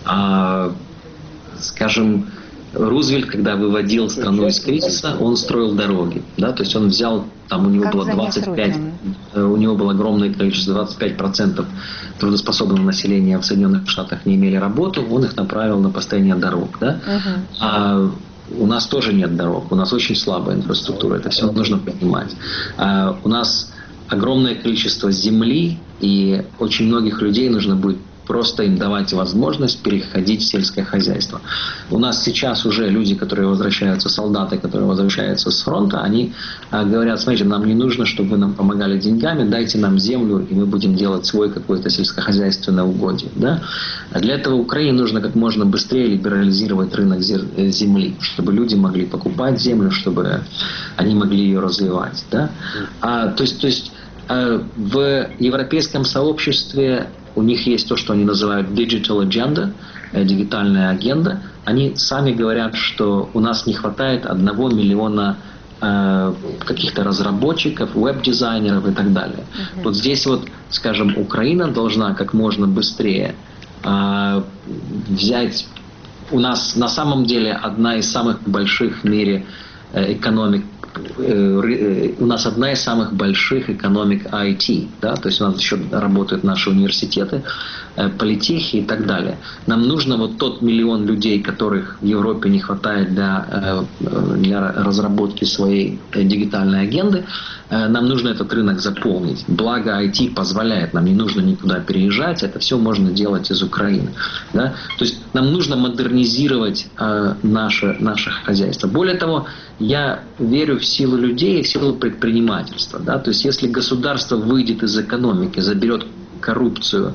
А, скажем, Рузвельт, когда выводил страну из кризиса, он строил дороги, да, то есть он взял, там у него как было двадцать пять, у него было огромное количество, двадцать пять процентов трудоспособного населения в Соединенных Штатах не имели работу, он их направил на построение дорог, да. Uh-huh. А у нас тоже нет дорог, у нас очень слабая инфраструктура, это все нужно понимать. А у нас огромное количество земли, и очень многих людей нужно будет просто им давать возможность переходить в сельское хозяйство. У нас сейчас уже люди, которые возвращаются, солдаты, которые возвращаются с фронта, они а, говорят, смотрите, нам не нужно, чтобы вы нам помогали деньгами, дайте нам землю, и мы будем делать свой какой-то сельскохозяйственное угодье. Да? А для этого Украине нужно как можно быстрее либерализировать рынок земли, чтобы люди могли покупать землю, чтобы они могли ее развивать. Да? А, то есть, то есть а, в европейском сообществе у них есть то, что они называют digital agenda, дигитальная агенда. Они сами говорят, что у нас не хватает одного миллиона э, каких-то разработчиков, веб-дизайнеров и так далее. Uh-huh. Вот здесь вот, скажем, Украина должна как можно быстрее э, взять... У нас на самом деле одна из самых больших в мире э, экономик. У нас одна из самых больших экономик ай ти, да, то есть у нас еще работают наши университеты. политехи и так далее. Нам нужно вот тот миллион людей, которых в Европе не хватает для, для разработки своей дигитальной агенды, нам нужно этот рынок заполнить. Благо ай ти позволяет, нам не нужно никуда переезжать, это все можно делать из Украины. Да? То есть нам нужно модернизировать э, наше, наше хозяйство. Более того, я верю в силу людей и в силу предпринимательства. Да? То есть если государство выйдет из экономики, заберет коррупцию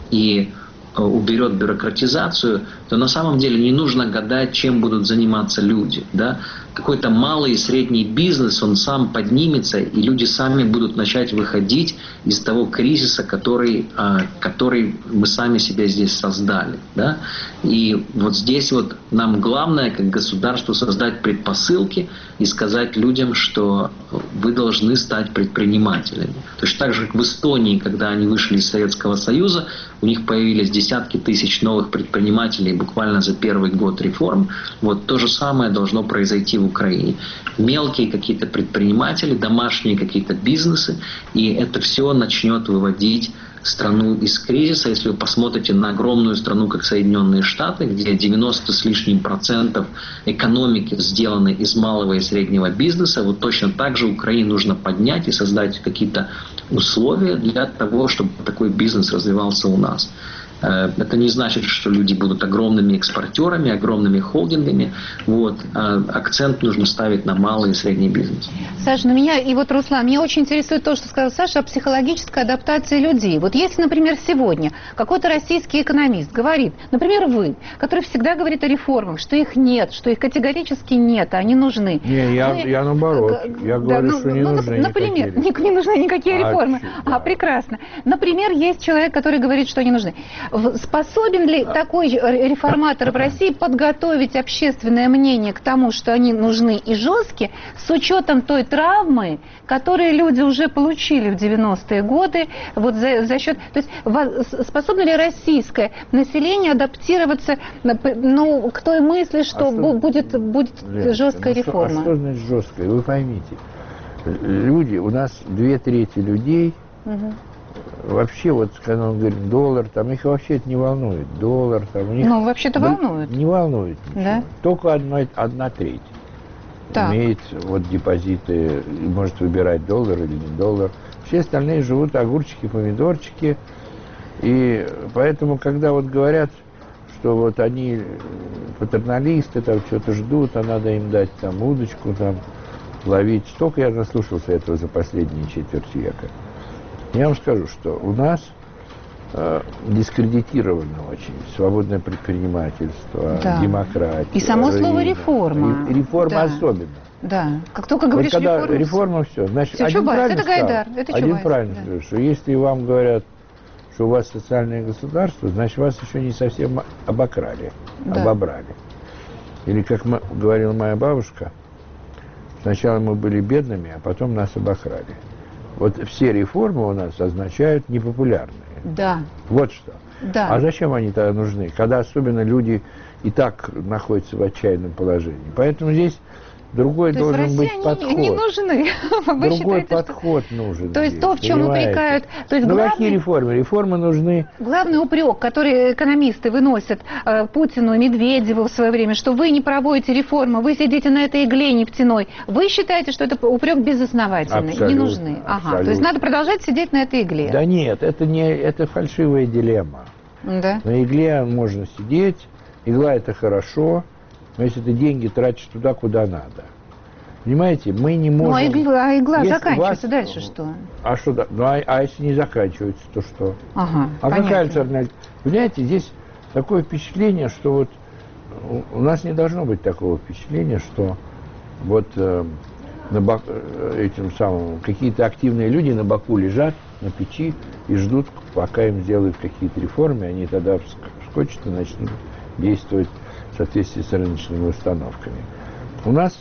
и уберет бюрократизацию, то на самом деле не нужно гадать, чем будут заниматься люди. Да? Какой-то малый и средний бизнес, он сам поднимется, и люди сами будут начать выходить из того кризиса, который, который мы сами себе здесь создали. Да? И вот здесь вот нам главное, как государству, создать предпосылки и сказать людям, что вы должны стать предпринимателями. Точно так же, как в Эстонии, когда они вышли из Советского Союза, у них появились десятки тысяч новых предпринимателей буквально за первый год реформ. Вот то же самое должно произойти в Украине. Мелкие какие-то предприниматели, домашние какие-то бизнесы, и это все начнет выводить страну из кризиса. Если вы посмотрите на огромную страну, как Соединенные Штаты, где девяносто с лишним процентов экономики сделаны из малого и среднего бизнеса, вот точно так же Украине нужно поднять и создать какие-то условия для того, чтобы такой бизнес развивался у нас. Это не значит, что люди будут огромными экспортерами, огромными холдингами. Вот. А акцент нужно ставить на малый и средний бизнес. Саша, на меня, и вот, Руслан, меня очень интересует то, что сказал Саша о психологической адаптации людей. Вот если, например, сегодня какой-то российский экономист говорит, например, вы, который всегда говорит о реформах, что их нет, что их категорически нет, а они нужны. Не, я, вы, я наоборот. Я да, говорю, ну, что не ну, нужны например, никакие не, не нужны никакие а, реформы. чуть, А, да. прекрасно. Например, есть человек, который говорит, что они нужны. Способен ли такой реформатор в России подготовить общественное мнение к тому, что они нужны и жесткие, с учетом той травмы, которую люди уже получили в девяностые годы, вот за, за счет... То есть способно ли российское население адаптироваться, ну, к той мысли, что, а что будет, будет Леночка, жесткая ну реформа? Что, а что значит жесткая? Вы поймите, люди, у нас две трети людей... Угу. Вообще, вот, когда он говорит доллар, там их вообще это не волнует. Доллар, там у них... Ну, вообще-то да, волнует. Не волнует ничего. Да? Только одна, одна треть так. имеет вот депозиты, может выбирать доллар или не доллар. Все остальные живут огурчики, помидорчики. И поэтому, когда вот говорят, что вот они патерналисты, там что-то ждут, а надо им дать там удочку, там ловить. Столько я наслушался этого за последние четверть века. Я вам скажу, что у нас э, дискредитировано очень свободное предпринимательство, да. демократия. И само рынок, слово реформа. И, реформа да. особенно. Да. Как только говоришь вот когда реформа, реформа все. Значит, все, один Чубайс, правильно это Гайдар, сказал, это один Чубайс, правильно да. сказал, что если вам говорят, что у вас социальное государство, значит вас еще не совсем обокрали, да. обобрали. Или как говорила моя бабушка, сначала мы были бедными, а потом нас обокрали. Вот все реформы у нас означают непопулярные. Да. Вот что. Да. А зачем они тогда нужны? Когда особенно люди и так находятся в отчаянном положении. Поэтому здесь другой то должен есть в быть России подход. Они не нужны. Вы другой считаете, подход что... нужен. То есть здесь, то, в чем понимаете? упрекают... То есть ну главный... какие реформы? Реформы нужны... Главный упрек, который экономисты выносят э, Путину и Медведеву в свое время, что вы не проводите реформы, вы сидите на этой игле нефтяной. Вы считаете, что это упрек безосновательный? Абсолютно, не нужны? Ага. То есть надо продолжать сидеть на этой игле? Да нет, это, не, это фальшивая дилемма. Да? На игле можно сидеть, игла это хорошо, но если ты деньги тратишь туда, куда надо. Понимаете, мы не можем... Ну, а игла, а игла если заканчивается, вас... дальше что? А что, да? Ну, а, а если не заканчивается, то что? Ага, а понятно. какая альтернатива? Понимаете, здесь такое впечатление, что вот у нас не должно быть такого впечатления, что вот э, на бок, этим самым какие-то активные люди на боку лежат, на печи и ждут, пока им сделают какие-то реформы, они тогда вскочат и начнут действовать в соответствии с рыночными установками. У нас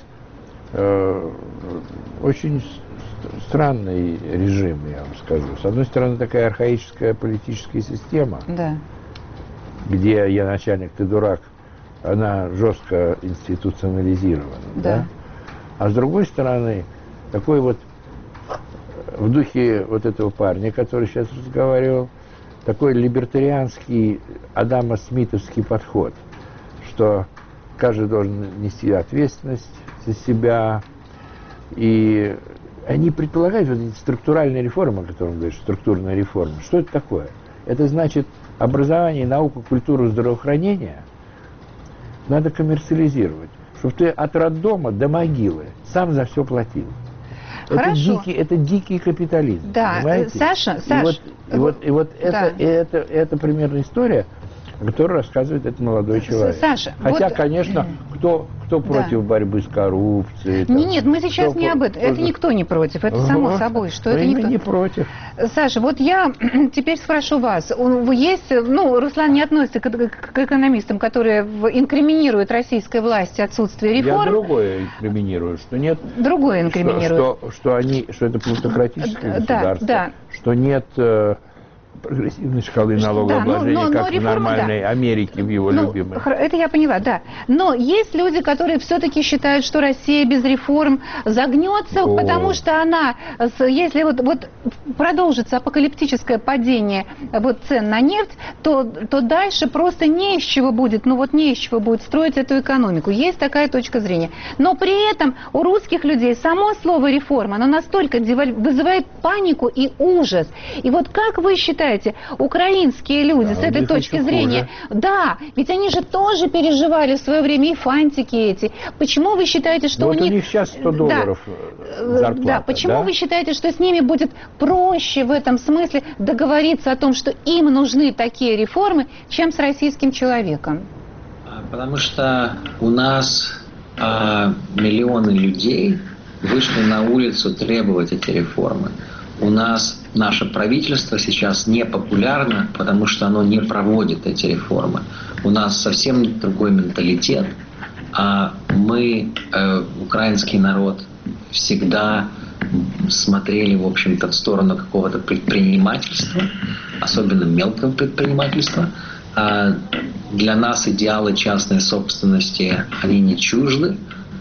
э, очень странный режим, я вам скажу. С одной стороны, такая архаическая политическая система, да. где я начальник, ты дурак, она жестко институционализирована. Да. Да? А с другой стороны, такой вот в духе вот этого парня, который сейчас разговаривал, такой либертарианский Адама Смитовский подход, что каждый должен нести ответственность за себя. И они предполагают вот эти структуральные реформы, о которых говорят, структурная реформа. Что это такое? Это значит, образование, науку, культуру, здравоохранение надо коммерциализировать, чтобы ты от роддома до могилы сам за все платил. Это дикий, это дикий капитализм. Да, понимаете? Саша, Саша. И вот, и вот, и вот да. это, это, это примерно история, о которой рассказывает этот молодой человек. Саша, Хотя, вот... конечно, кто, кто да. против борьбы с коррупцией? Там, нет, нет, мы сейчас не об этом. Это никто не против. Это само собой, что это никто не против. Саша, вот я теперь спрошу вас. Есть, ну, Руслан не относится к, к экономистам, которые инкриминируют российской власти отсутствие реформ. Я другое инкриминирую, что нет. Другое инкриминирую. Что, что, что они, что это плутократическое да, государство, да. что нет э, прогрессивной шкалы налогообложения, да, но, но, как но реформа, в нормальной да. Америке, в его ну, любимой. Это я поняла, да. Но есть люди, которые все-таки считают, что Россия без реформ загнется, О. потому что она, если вот, вот продолжится апокалиптическое падение вот, цен на нефть, то, то дальше просто не из чего будет, ну вот не из чего будет строить эту экономику. Есть такая точка зрения. Но при этом у русских людей само слово реформа, оно настолько вызывает панику и ужас. И вот как вы считаете, украинские люди да, с этой точки зрения, хуже. Да, ведь они же тоже переживали в свое время и фантики эти. Почему вы считаете, что вот у них... у них сейчас сто долларов да, зарплата. Да, почему да? вы считаете, что с ними будет проще в этом смысле договориться о том, что им нужны такие реформы, чем с российским человеком? Потому что у нас а, миллионы людей вышли на улицу требовать эти реформы. У нас наше правительство сейчас не популярно, потому что оно не проводит эти реформы. У нас совсем другой менталитет. А мы, э, украинский народ, всегда смотрели, в общем-то, в сторону какого-то предпринимательства, особенно мелкого предпринимательства. А для нас идеалы частной собственности, они не чужды.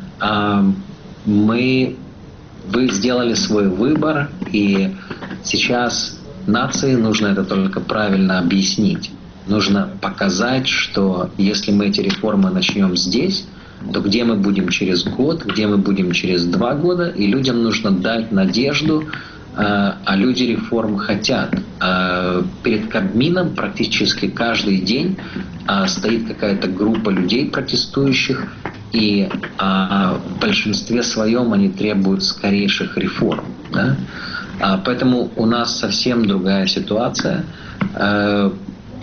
А мы... Вы сделали свой выбор, и сейчас нации нужно это только правильно объяснить. Нужно показать, что если мы эти реформы начнем здесь, то где мы будем через год, где мы будем через два года, и людям нужно дать надежду, а люди реформ хотят. Перед Кабмином практически каждый день стоит какая-то группа людей протестующих, и а, в большинстве своем они требуют скорейших реформ. Да? А, поэтому у нас совсем другая ситуация. А,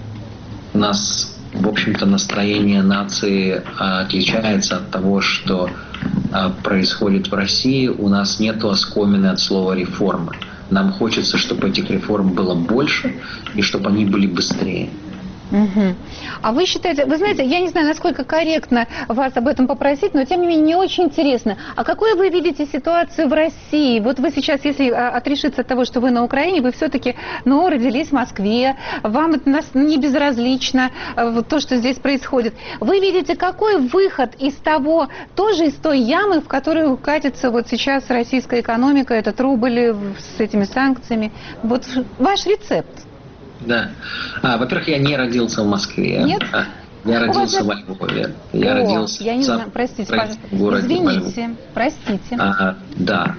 у нас, в общем-то, настроение нации а, отличается от того, что а, происходит в России. У нас нет оскомины от слова «реформа». Нам хочется, чтобы этих реформ было больше и чтобы они были быстрее. Угу. А вы считаете, вы знаете, я не знаю, насколько корректно вас об этом попросить, но тем не менее мне очень интересно, а какую вы видите ситуацию в России? Вот вы сейчас, если отрешиться от того, что вы на Украине, вы все-таки, ну, родились в Москве, вам это не безразлично, то, что здесь происходит. Вы видите, какой выход из того, тоже из той ямы, в которую катится вот сейчас российская экономика, этот рубль с этими санкциями? Вот ваш рецепт. Да. А, во-первых, я не родился в Москве. Нет? Я родился во Львове. Я О, родился я не в знаю, простите, пожалуйста. городе Извините, простите. А, да.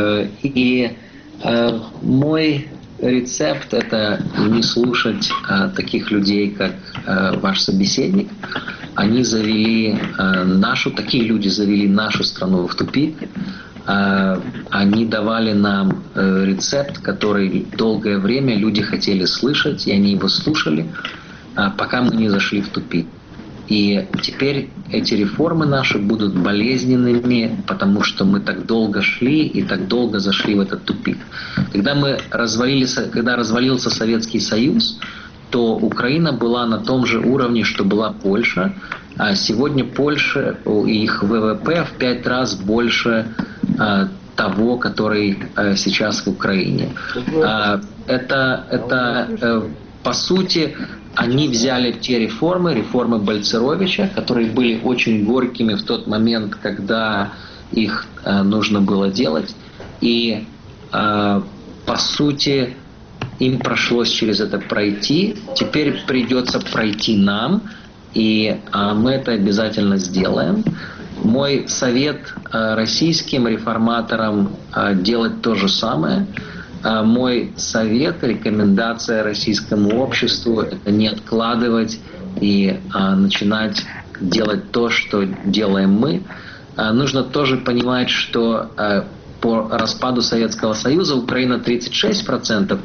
И мой рецепт – это не слушать таких людей, как ваш собеседник. Они завели нашу, такие люди завели нашу страну в тупик. Они давали нам рецепт, который долгое время люди хотели слышать, и они его слушали, пока мы не зашли в тупик. И теперь эти реформы наши будут болезненными, потому что мы так долго шли и так долго зашли в этот тупик. Когда мы развалились, когда развалился Советский Союз, то Украина была на том же уровне, что была Польша, а сегодня Польша, их ВВП в пять раз больше того, который сейчас в Украине. Это, это по сути, они взяли те реформы, реформы Бальцеровича, которые были очень горькими в тот момент, когда их нужно было делать, и по сути им пришлось через это пройти, теперь придется пройти нам, и а, мы это обязательно сделаем. Мой совет а, российским реформаторам а, делать то же самое. А, мой совет, рекомендация российскому обществу — это не откладывать и а, начинать делать то, что делаем мы. А, нужно тоже понимать, что а, по распаду Советского Союза Украина тридцать шесть процентов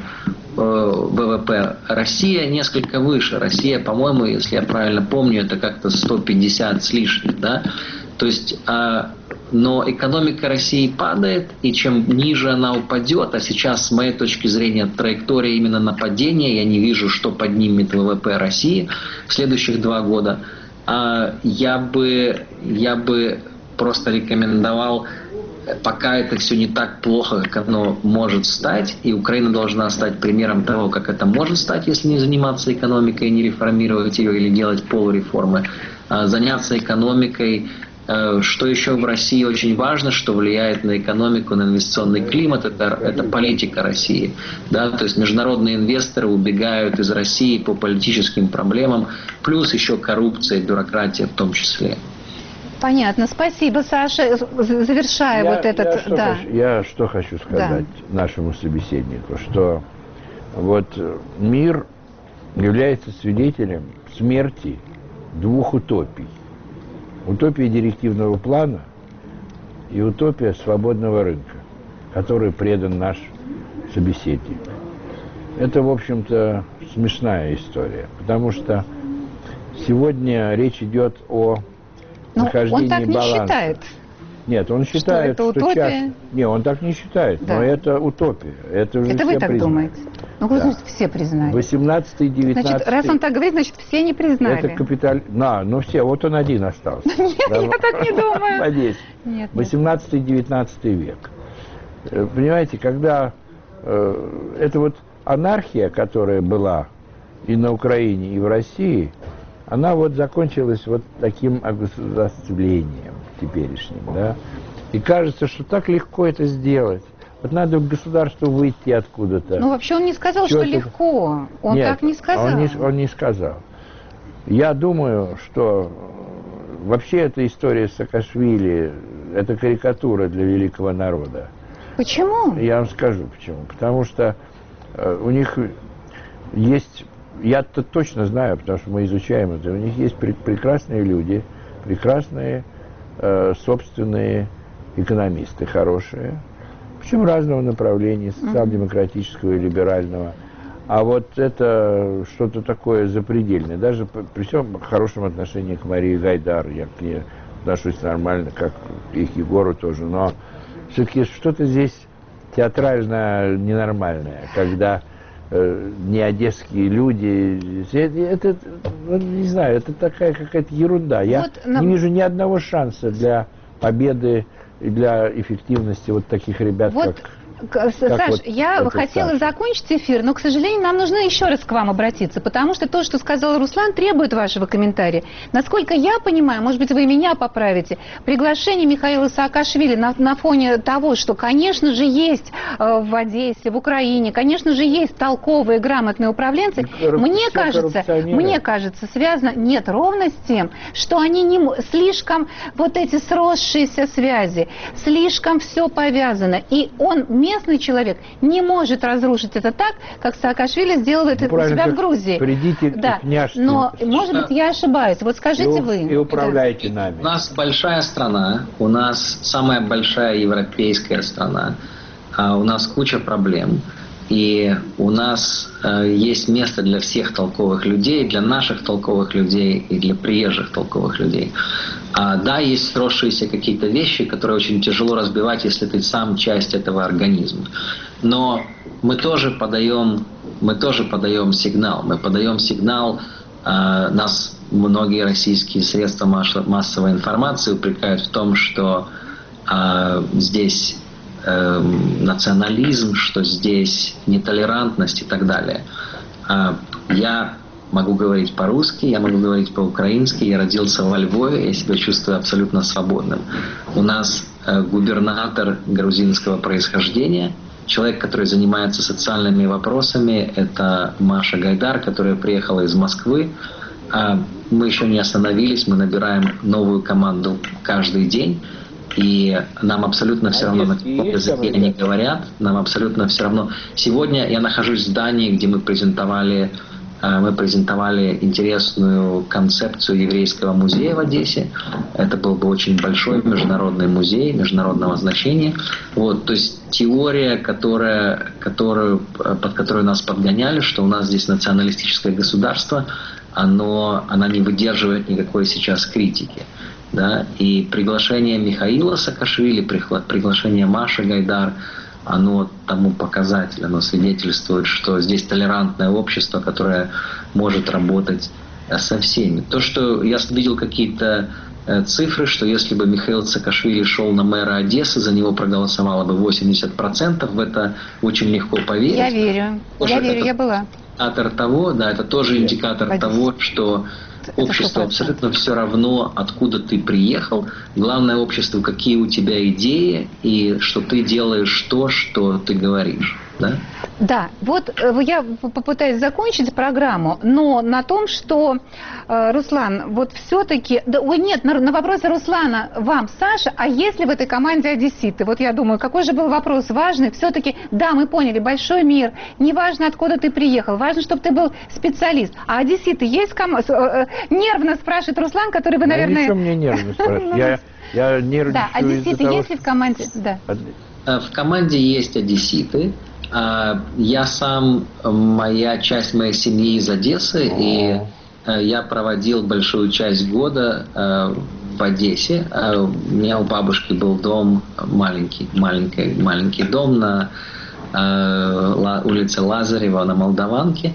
ВВП, Россия несколько выше. Россия, по-моему, если я правильно помню, это как-то сто пятьдесят с лишним, да? То есть, а, но экономика России падает, и чем ниже она упадет, а сейчас, с моей точки зрения, траектория именно на падение, я не вижу, что поднимет ВВП России в следующих два года, а, я бы, я бы просто рекомендовал, пока это все не так плохо, как оно может стать, и Украина должна стать примером того, как это может стать, если не заниматься экономикой, не реформировать ее или делать полуреформы, а заняться экономикой. Что еще в России очень важно, что влияет на экономику, на инвестиционный климат, это, это политика России. Да? То есть международные инвесторы убегают из России по политическим проблемам, плюс еще коррупция, бюрократия в том числе. Понятно. Спасибо, Саша. Завершая я, вот этот... Я что, да. хочу, я что хочу сказать да. нашему собеседнику, что вот мир является свидетелем смерти двух утопий. Утопия директивного плана и утопия свободного рынка, которой предан наш собеседник. Это, в общем-то, смешная история, потому что сегодня речь идет о Но нахождении он так не баланса. считает. Нет, он считает, что, это что утопия? часто... Не, он так не считает, да. но это утопия. Это, уже это все вы так признали. думаете? Ну, вы да. знаете, все признали. восемнадцатый девятнадцатый Значит, раз он так говорит, значит, все не признали. Это капиталь... На, ну все, вот он один остался. Нет, я так не думаю. Надеюсь. восемнадцатый девятнадцатый век. Понимаете, когда э, это вот анархия, которая была и на Украине, и в России, она вот закончилась вот таким огосударствлением теперешним, да. И кажется, что так легко это сделать. Вот надо к государству выйти откуда-то. Ну, вообще он не сказал, Чего что это... легко. Он Нет, так не сказал. Он не, он не сказал. Я думаю, что вообще эта история с Саакашвили – это карикатура для великого народа. Почему? Я вам скажу почему. Потому что э, у них есть, я-то точно знаю, потому что мы изучаем это, у них есть пр- прекрасные люди, прекрасные э, собственные экономисты, хорошие, причем разного направления, социал-демократического и либерального. А вот это что-то такое запредельное. Даже при всем хорошем отношении к Марии Гайдар, я к ней отношусь нормально, как и к Егору тоже, но все-таки что-то здесь театрально ненормальное, когда э, не одесские люди, это, это, не знаю, это такая какая-то ерунда. Я вот нам... не вижу ни одного шанса для победы и для эффективности вот таких ребят, вот... как... Саш, вот я хотела Саша. закончить эфир, но, к сожалению, нам нужно еще раз к вам обратиться, потому что то, что сказал Руслан, требует вашего комментария. Насколько я понимаю, может быть, вы меня поправите, приглашение Михаила Саакашвили на, на фоне того, что, конечно же, есть э, в Одессе, в Украине, конечно же, есть толковые, грамотные управленцы, Корру... мне кажется, мне кажется, связано, нет, ровно с тем, что они не слишком, вот эти сросшиеся связи, слишком все повязано, и он местный человек не может разрушить это так, как Саакашвили сделал это ну, у себя в Грузии. Придите да. к княжеству. Но, может быть, я ошибаюсь. Вот скажите и, вы. И управляйте да. нами. У нас большая страна, у нас самая большая европейская страна, а у нас куча проблем. И у нас э, есть место для всех толковых людей, для наших толковых людей и для приезжих толковых людей. А, да, есть сросшиеся какие-то вещи, которые очень тяжело разбивать, если ты сам часть этого организма. Но мы тоже подаем, мы тоже подаем сигнал. Мы подаем сигнал, э, нас многие российские средства массовой информации упрекают в том, что э, здесь национализм, что здесь нетолерантность и так далее. Я могу говорить по-русски, я могу говорить по-украински, я родился во Львове, я себя чувствую абсолютно свободным. У нас губернатор грузинского происхождения, человек, который занимается социальными вопросами, это Маша Гайдар, которая приехала из Москвы. Мы еще не остановились, мы набираем новую команду каждый день. И нам абсолютно все равно, на каком языке они говорят, нам абсолютно все равно. Сегодня я нахожусь в здании, где мы презентовали, мы презентовали интересную концепцию еврейского музея в Одессе. Это был бы очень большой международный музей, международного значения. Вот, то есть теория, которая, которую, под которую нас подгоняли, что у нас здесь националистическое государство, оно, она не выдерживает никакой сейчас критики. Да? И приглашение Михаила Саакашвили, приглашение Маши Гайдар, оно тому показатель, оно свидетельствует, что здесь толерантное общество, которое может работать со всеми. То, что я видел какие-то цифры, что если бы Михаил Саакашвили шел на мэра Одессы, за него проголосовало бы восемьдесят процентов, в это очень легко поверить. Я верю, Тоже я верю, я была. Индикатор того, да, это тоже индикатор Одессе. того, что обществу абсолютно все равно, откуда ты приехал. Главное обществу, какие у тебя идеи, и что ты делаешь то, что ты говоришь. Да? Да, вот я попытаюсь закончить программу, но на том, что, Руслан, вот все-таки... Да, ой, нет, на, на вопросы Руслана вам, Саша, а есть ли в этой команде одесситы? Вот я думаю, какой же был вопрос важный? Все-таки, да, мы поняли, большой мир, не важно, откуда ты приехал, важно, чтобы ты был специалист. А одесситы есть в команде? Нервно спрашивает Руслан, который вы, наверное... Ничего мне нервно спрашивать. Я, я нервничаю. Да, одесситы есть ли в команде? Да. В команде есть одесситы. Я сам, моя часть моей семьи из Одессы, и я проводил большую часть года в Одессе. У меня у бабушки был дом, маленький, маленький, маленький дом на улице Лазарева на Молдаванке.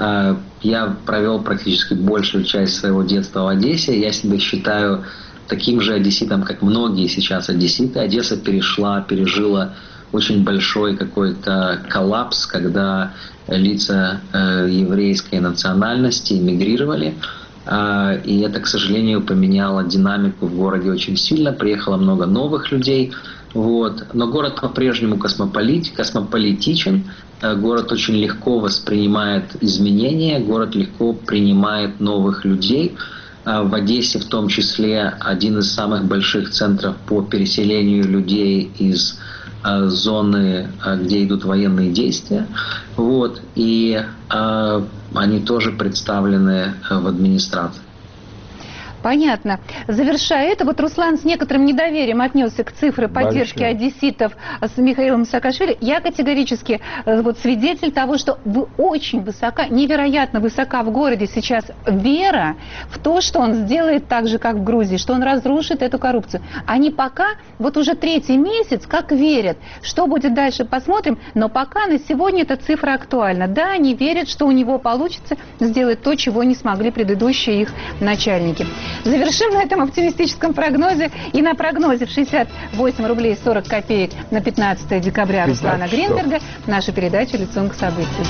Я провел практически большую часть своего детства в Одессе. Я себя считаю таким же одесситом, как многие сейчас одесситы. Одесса перешла, пережила очень большой какой-то коллапс, когда лица э, еврейской национальности эмигрировали. Э, и это, к сожалению, поменяло динамику в городе очень сильно. Приехало много новых людей. Вот. Но город по-прежнему космополит, космополитичен. Э, город очень легко воспринимает изменения. Город легко принимает новых людей. Э, в Одессе в том числе один из самых больших центров по переселению людей из зоны, где идут военные действия. Вот. И э, они тоже представлены в администрации. Понятно. Завершая это, вот Руслан с некоторым недоверием отнесся к цифре поддержки Большое. одесситов с Михаилом Саакашвили. Я категорически вот, свидетель того, что вы очень высока, невероятно высока в городе сейчас вера в то, что он сделает так же, как в Грузии, что он разрушит эту коррупцию. Они пока, вот уже третий месяц, как верят. Что будет дальше, посмотрим. Но пока на сегодня эта цифра актуальна. Да, они верят, что у него получится сделать то, чего не смогли предыдущие их начальники. Завершим на этом оптимистическом прогнозе и на прогнозе в шестьдесят восемь рублей сорок копеек на пятнадцатое декабря Руслана Гринберга нашу передачу «Лицом к событию».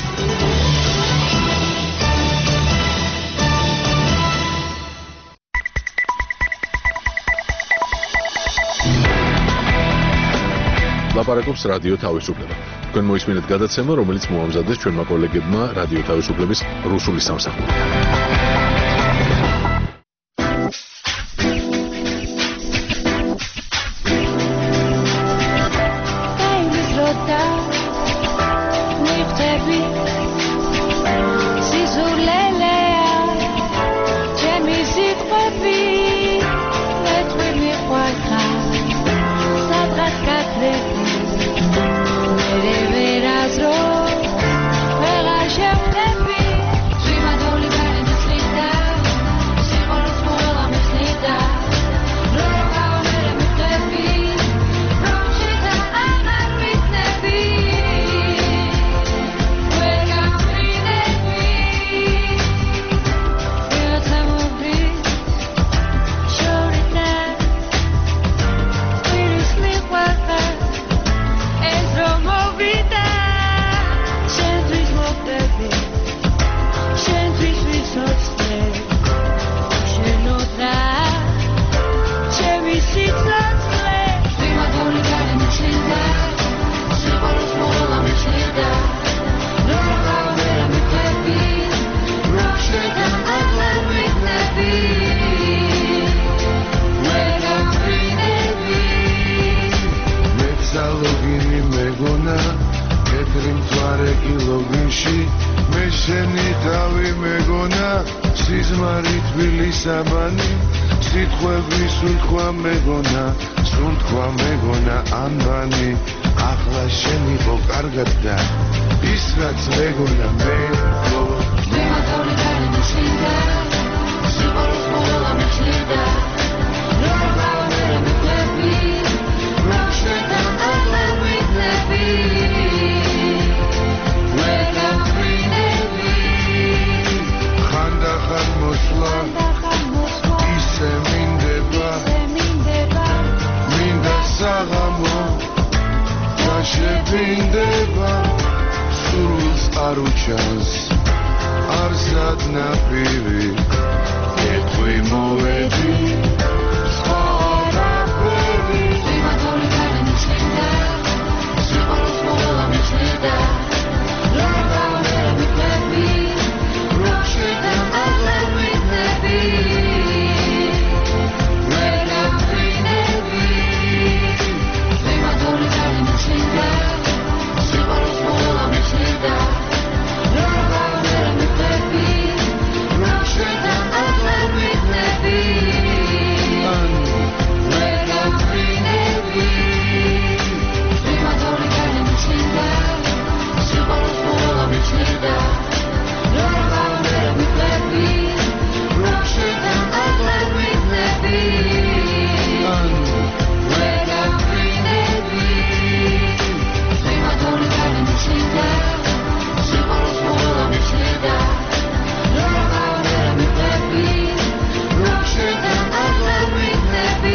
ლაპარაკობს რადიო თავისუფლება. თქვენ მოისმინეთ გადაცემა, რომელიც მოამზადეს ჩვენმა კოლეგებმა რადიო თავისუფლების რუსული სამსახური. წმინში მე შენი თავი მეგონა სიზმარი თბილი საბანი სიტყვები სულ თქვა მეგონა სულ თქვა მეგონა ანბანი ახლა შენი ხო კარგად და ის რაც მეგონა მე ხო მე მათაური კარი მუშინდა სიყვარულს მოვლა მიჩნიდა რომ გავამერე მიყვები რომ შენთან ახლა ვიქნები ვეგაფრინები ხანდახან მოსვლა ისე მინდება მინდა საღამო და შეფინდება სრულს არ უჩანს არსად ნაპირი ეთქვი მოვედი სხვა არაფერი სიმათოვი კარი მუშინდა სიყვარულს მოვლა მიჩნიდა რომ გავამერე მიყვები რომ შენთან ახლა ვიქნები ვეგაფრინები სიმათოვი კარი მუშინდა სიყვარულს მოვლა მიჩნიდა რომ გავამერე მიყვები რომ შენთან ახლა ვიქნები ვეგაფრინები სიმათოვი კარი მუშინდა სიყვარულს მოვლა მიჩნიდა რომ გავამერე მიყვები რომ შენთან ახლა ვიქნები ვეგაფრინები სიმათოვი კარი მუშინდა სიყვარულს მოვლა მიჩნიდა რომ გავამერე მიყვები რომ შენთან ახლა ვიქნები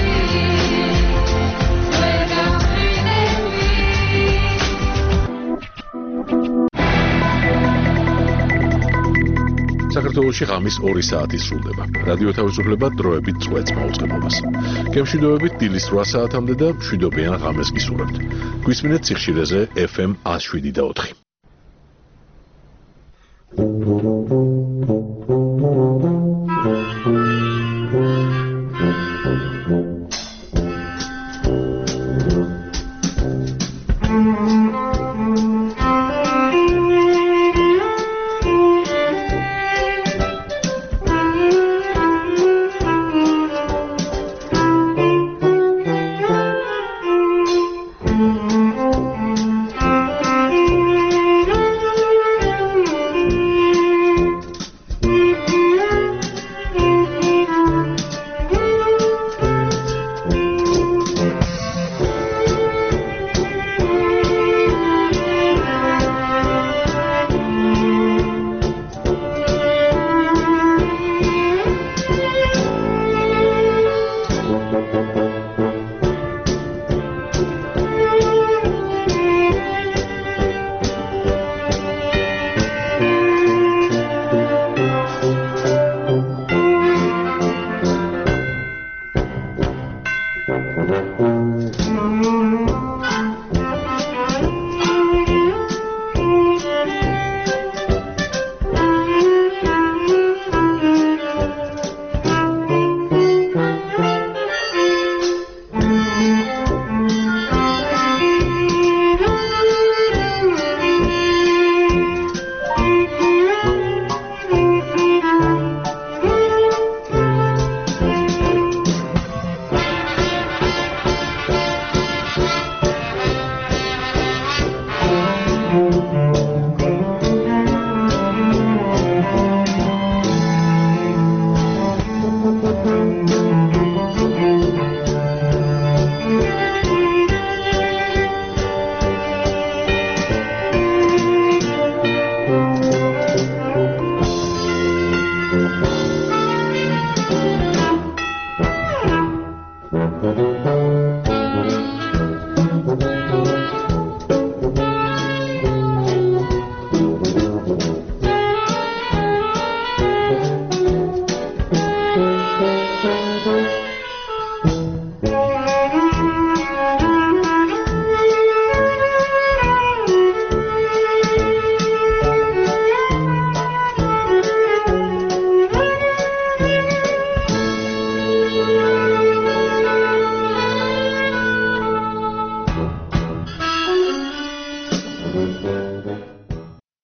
საქართველოში ღამის ორი საათი სრულდება. რადიო თავისუფლება დროებით წვეთს მაუწყებლობას. გემშვიდობებით დილის რვა საათამდე და მშვიდობიან ღამეს გისურვებთ. გვისმინეთ სიხშირეზე ეფ ემ ათს შვიდი და ოთხი.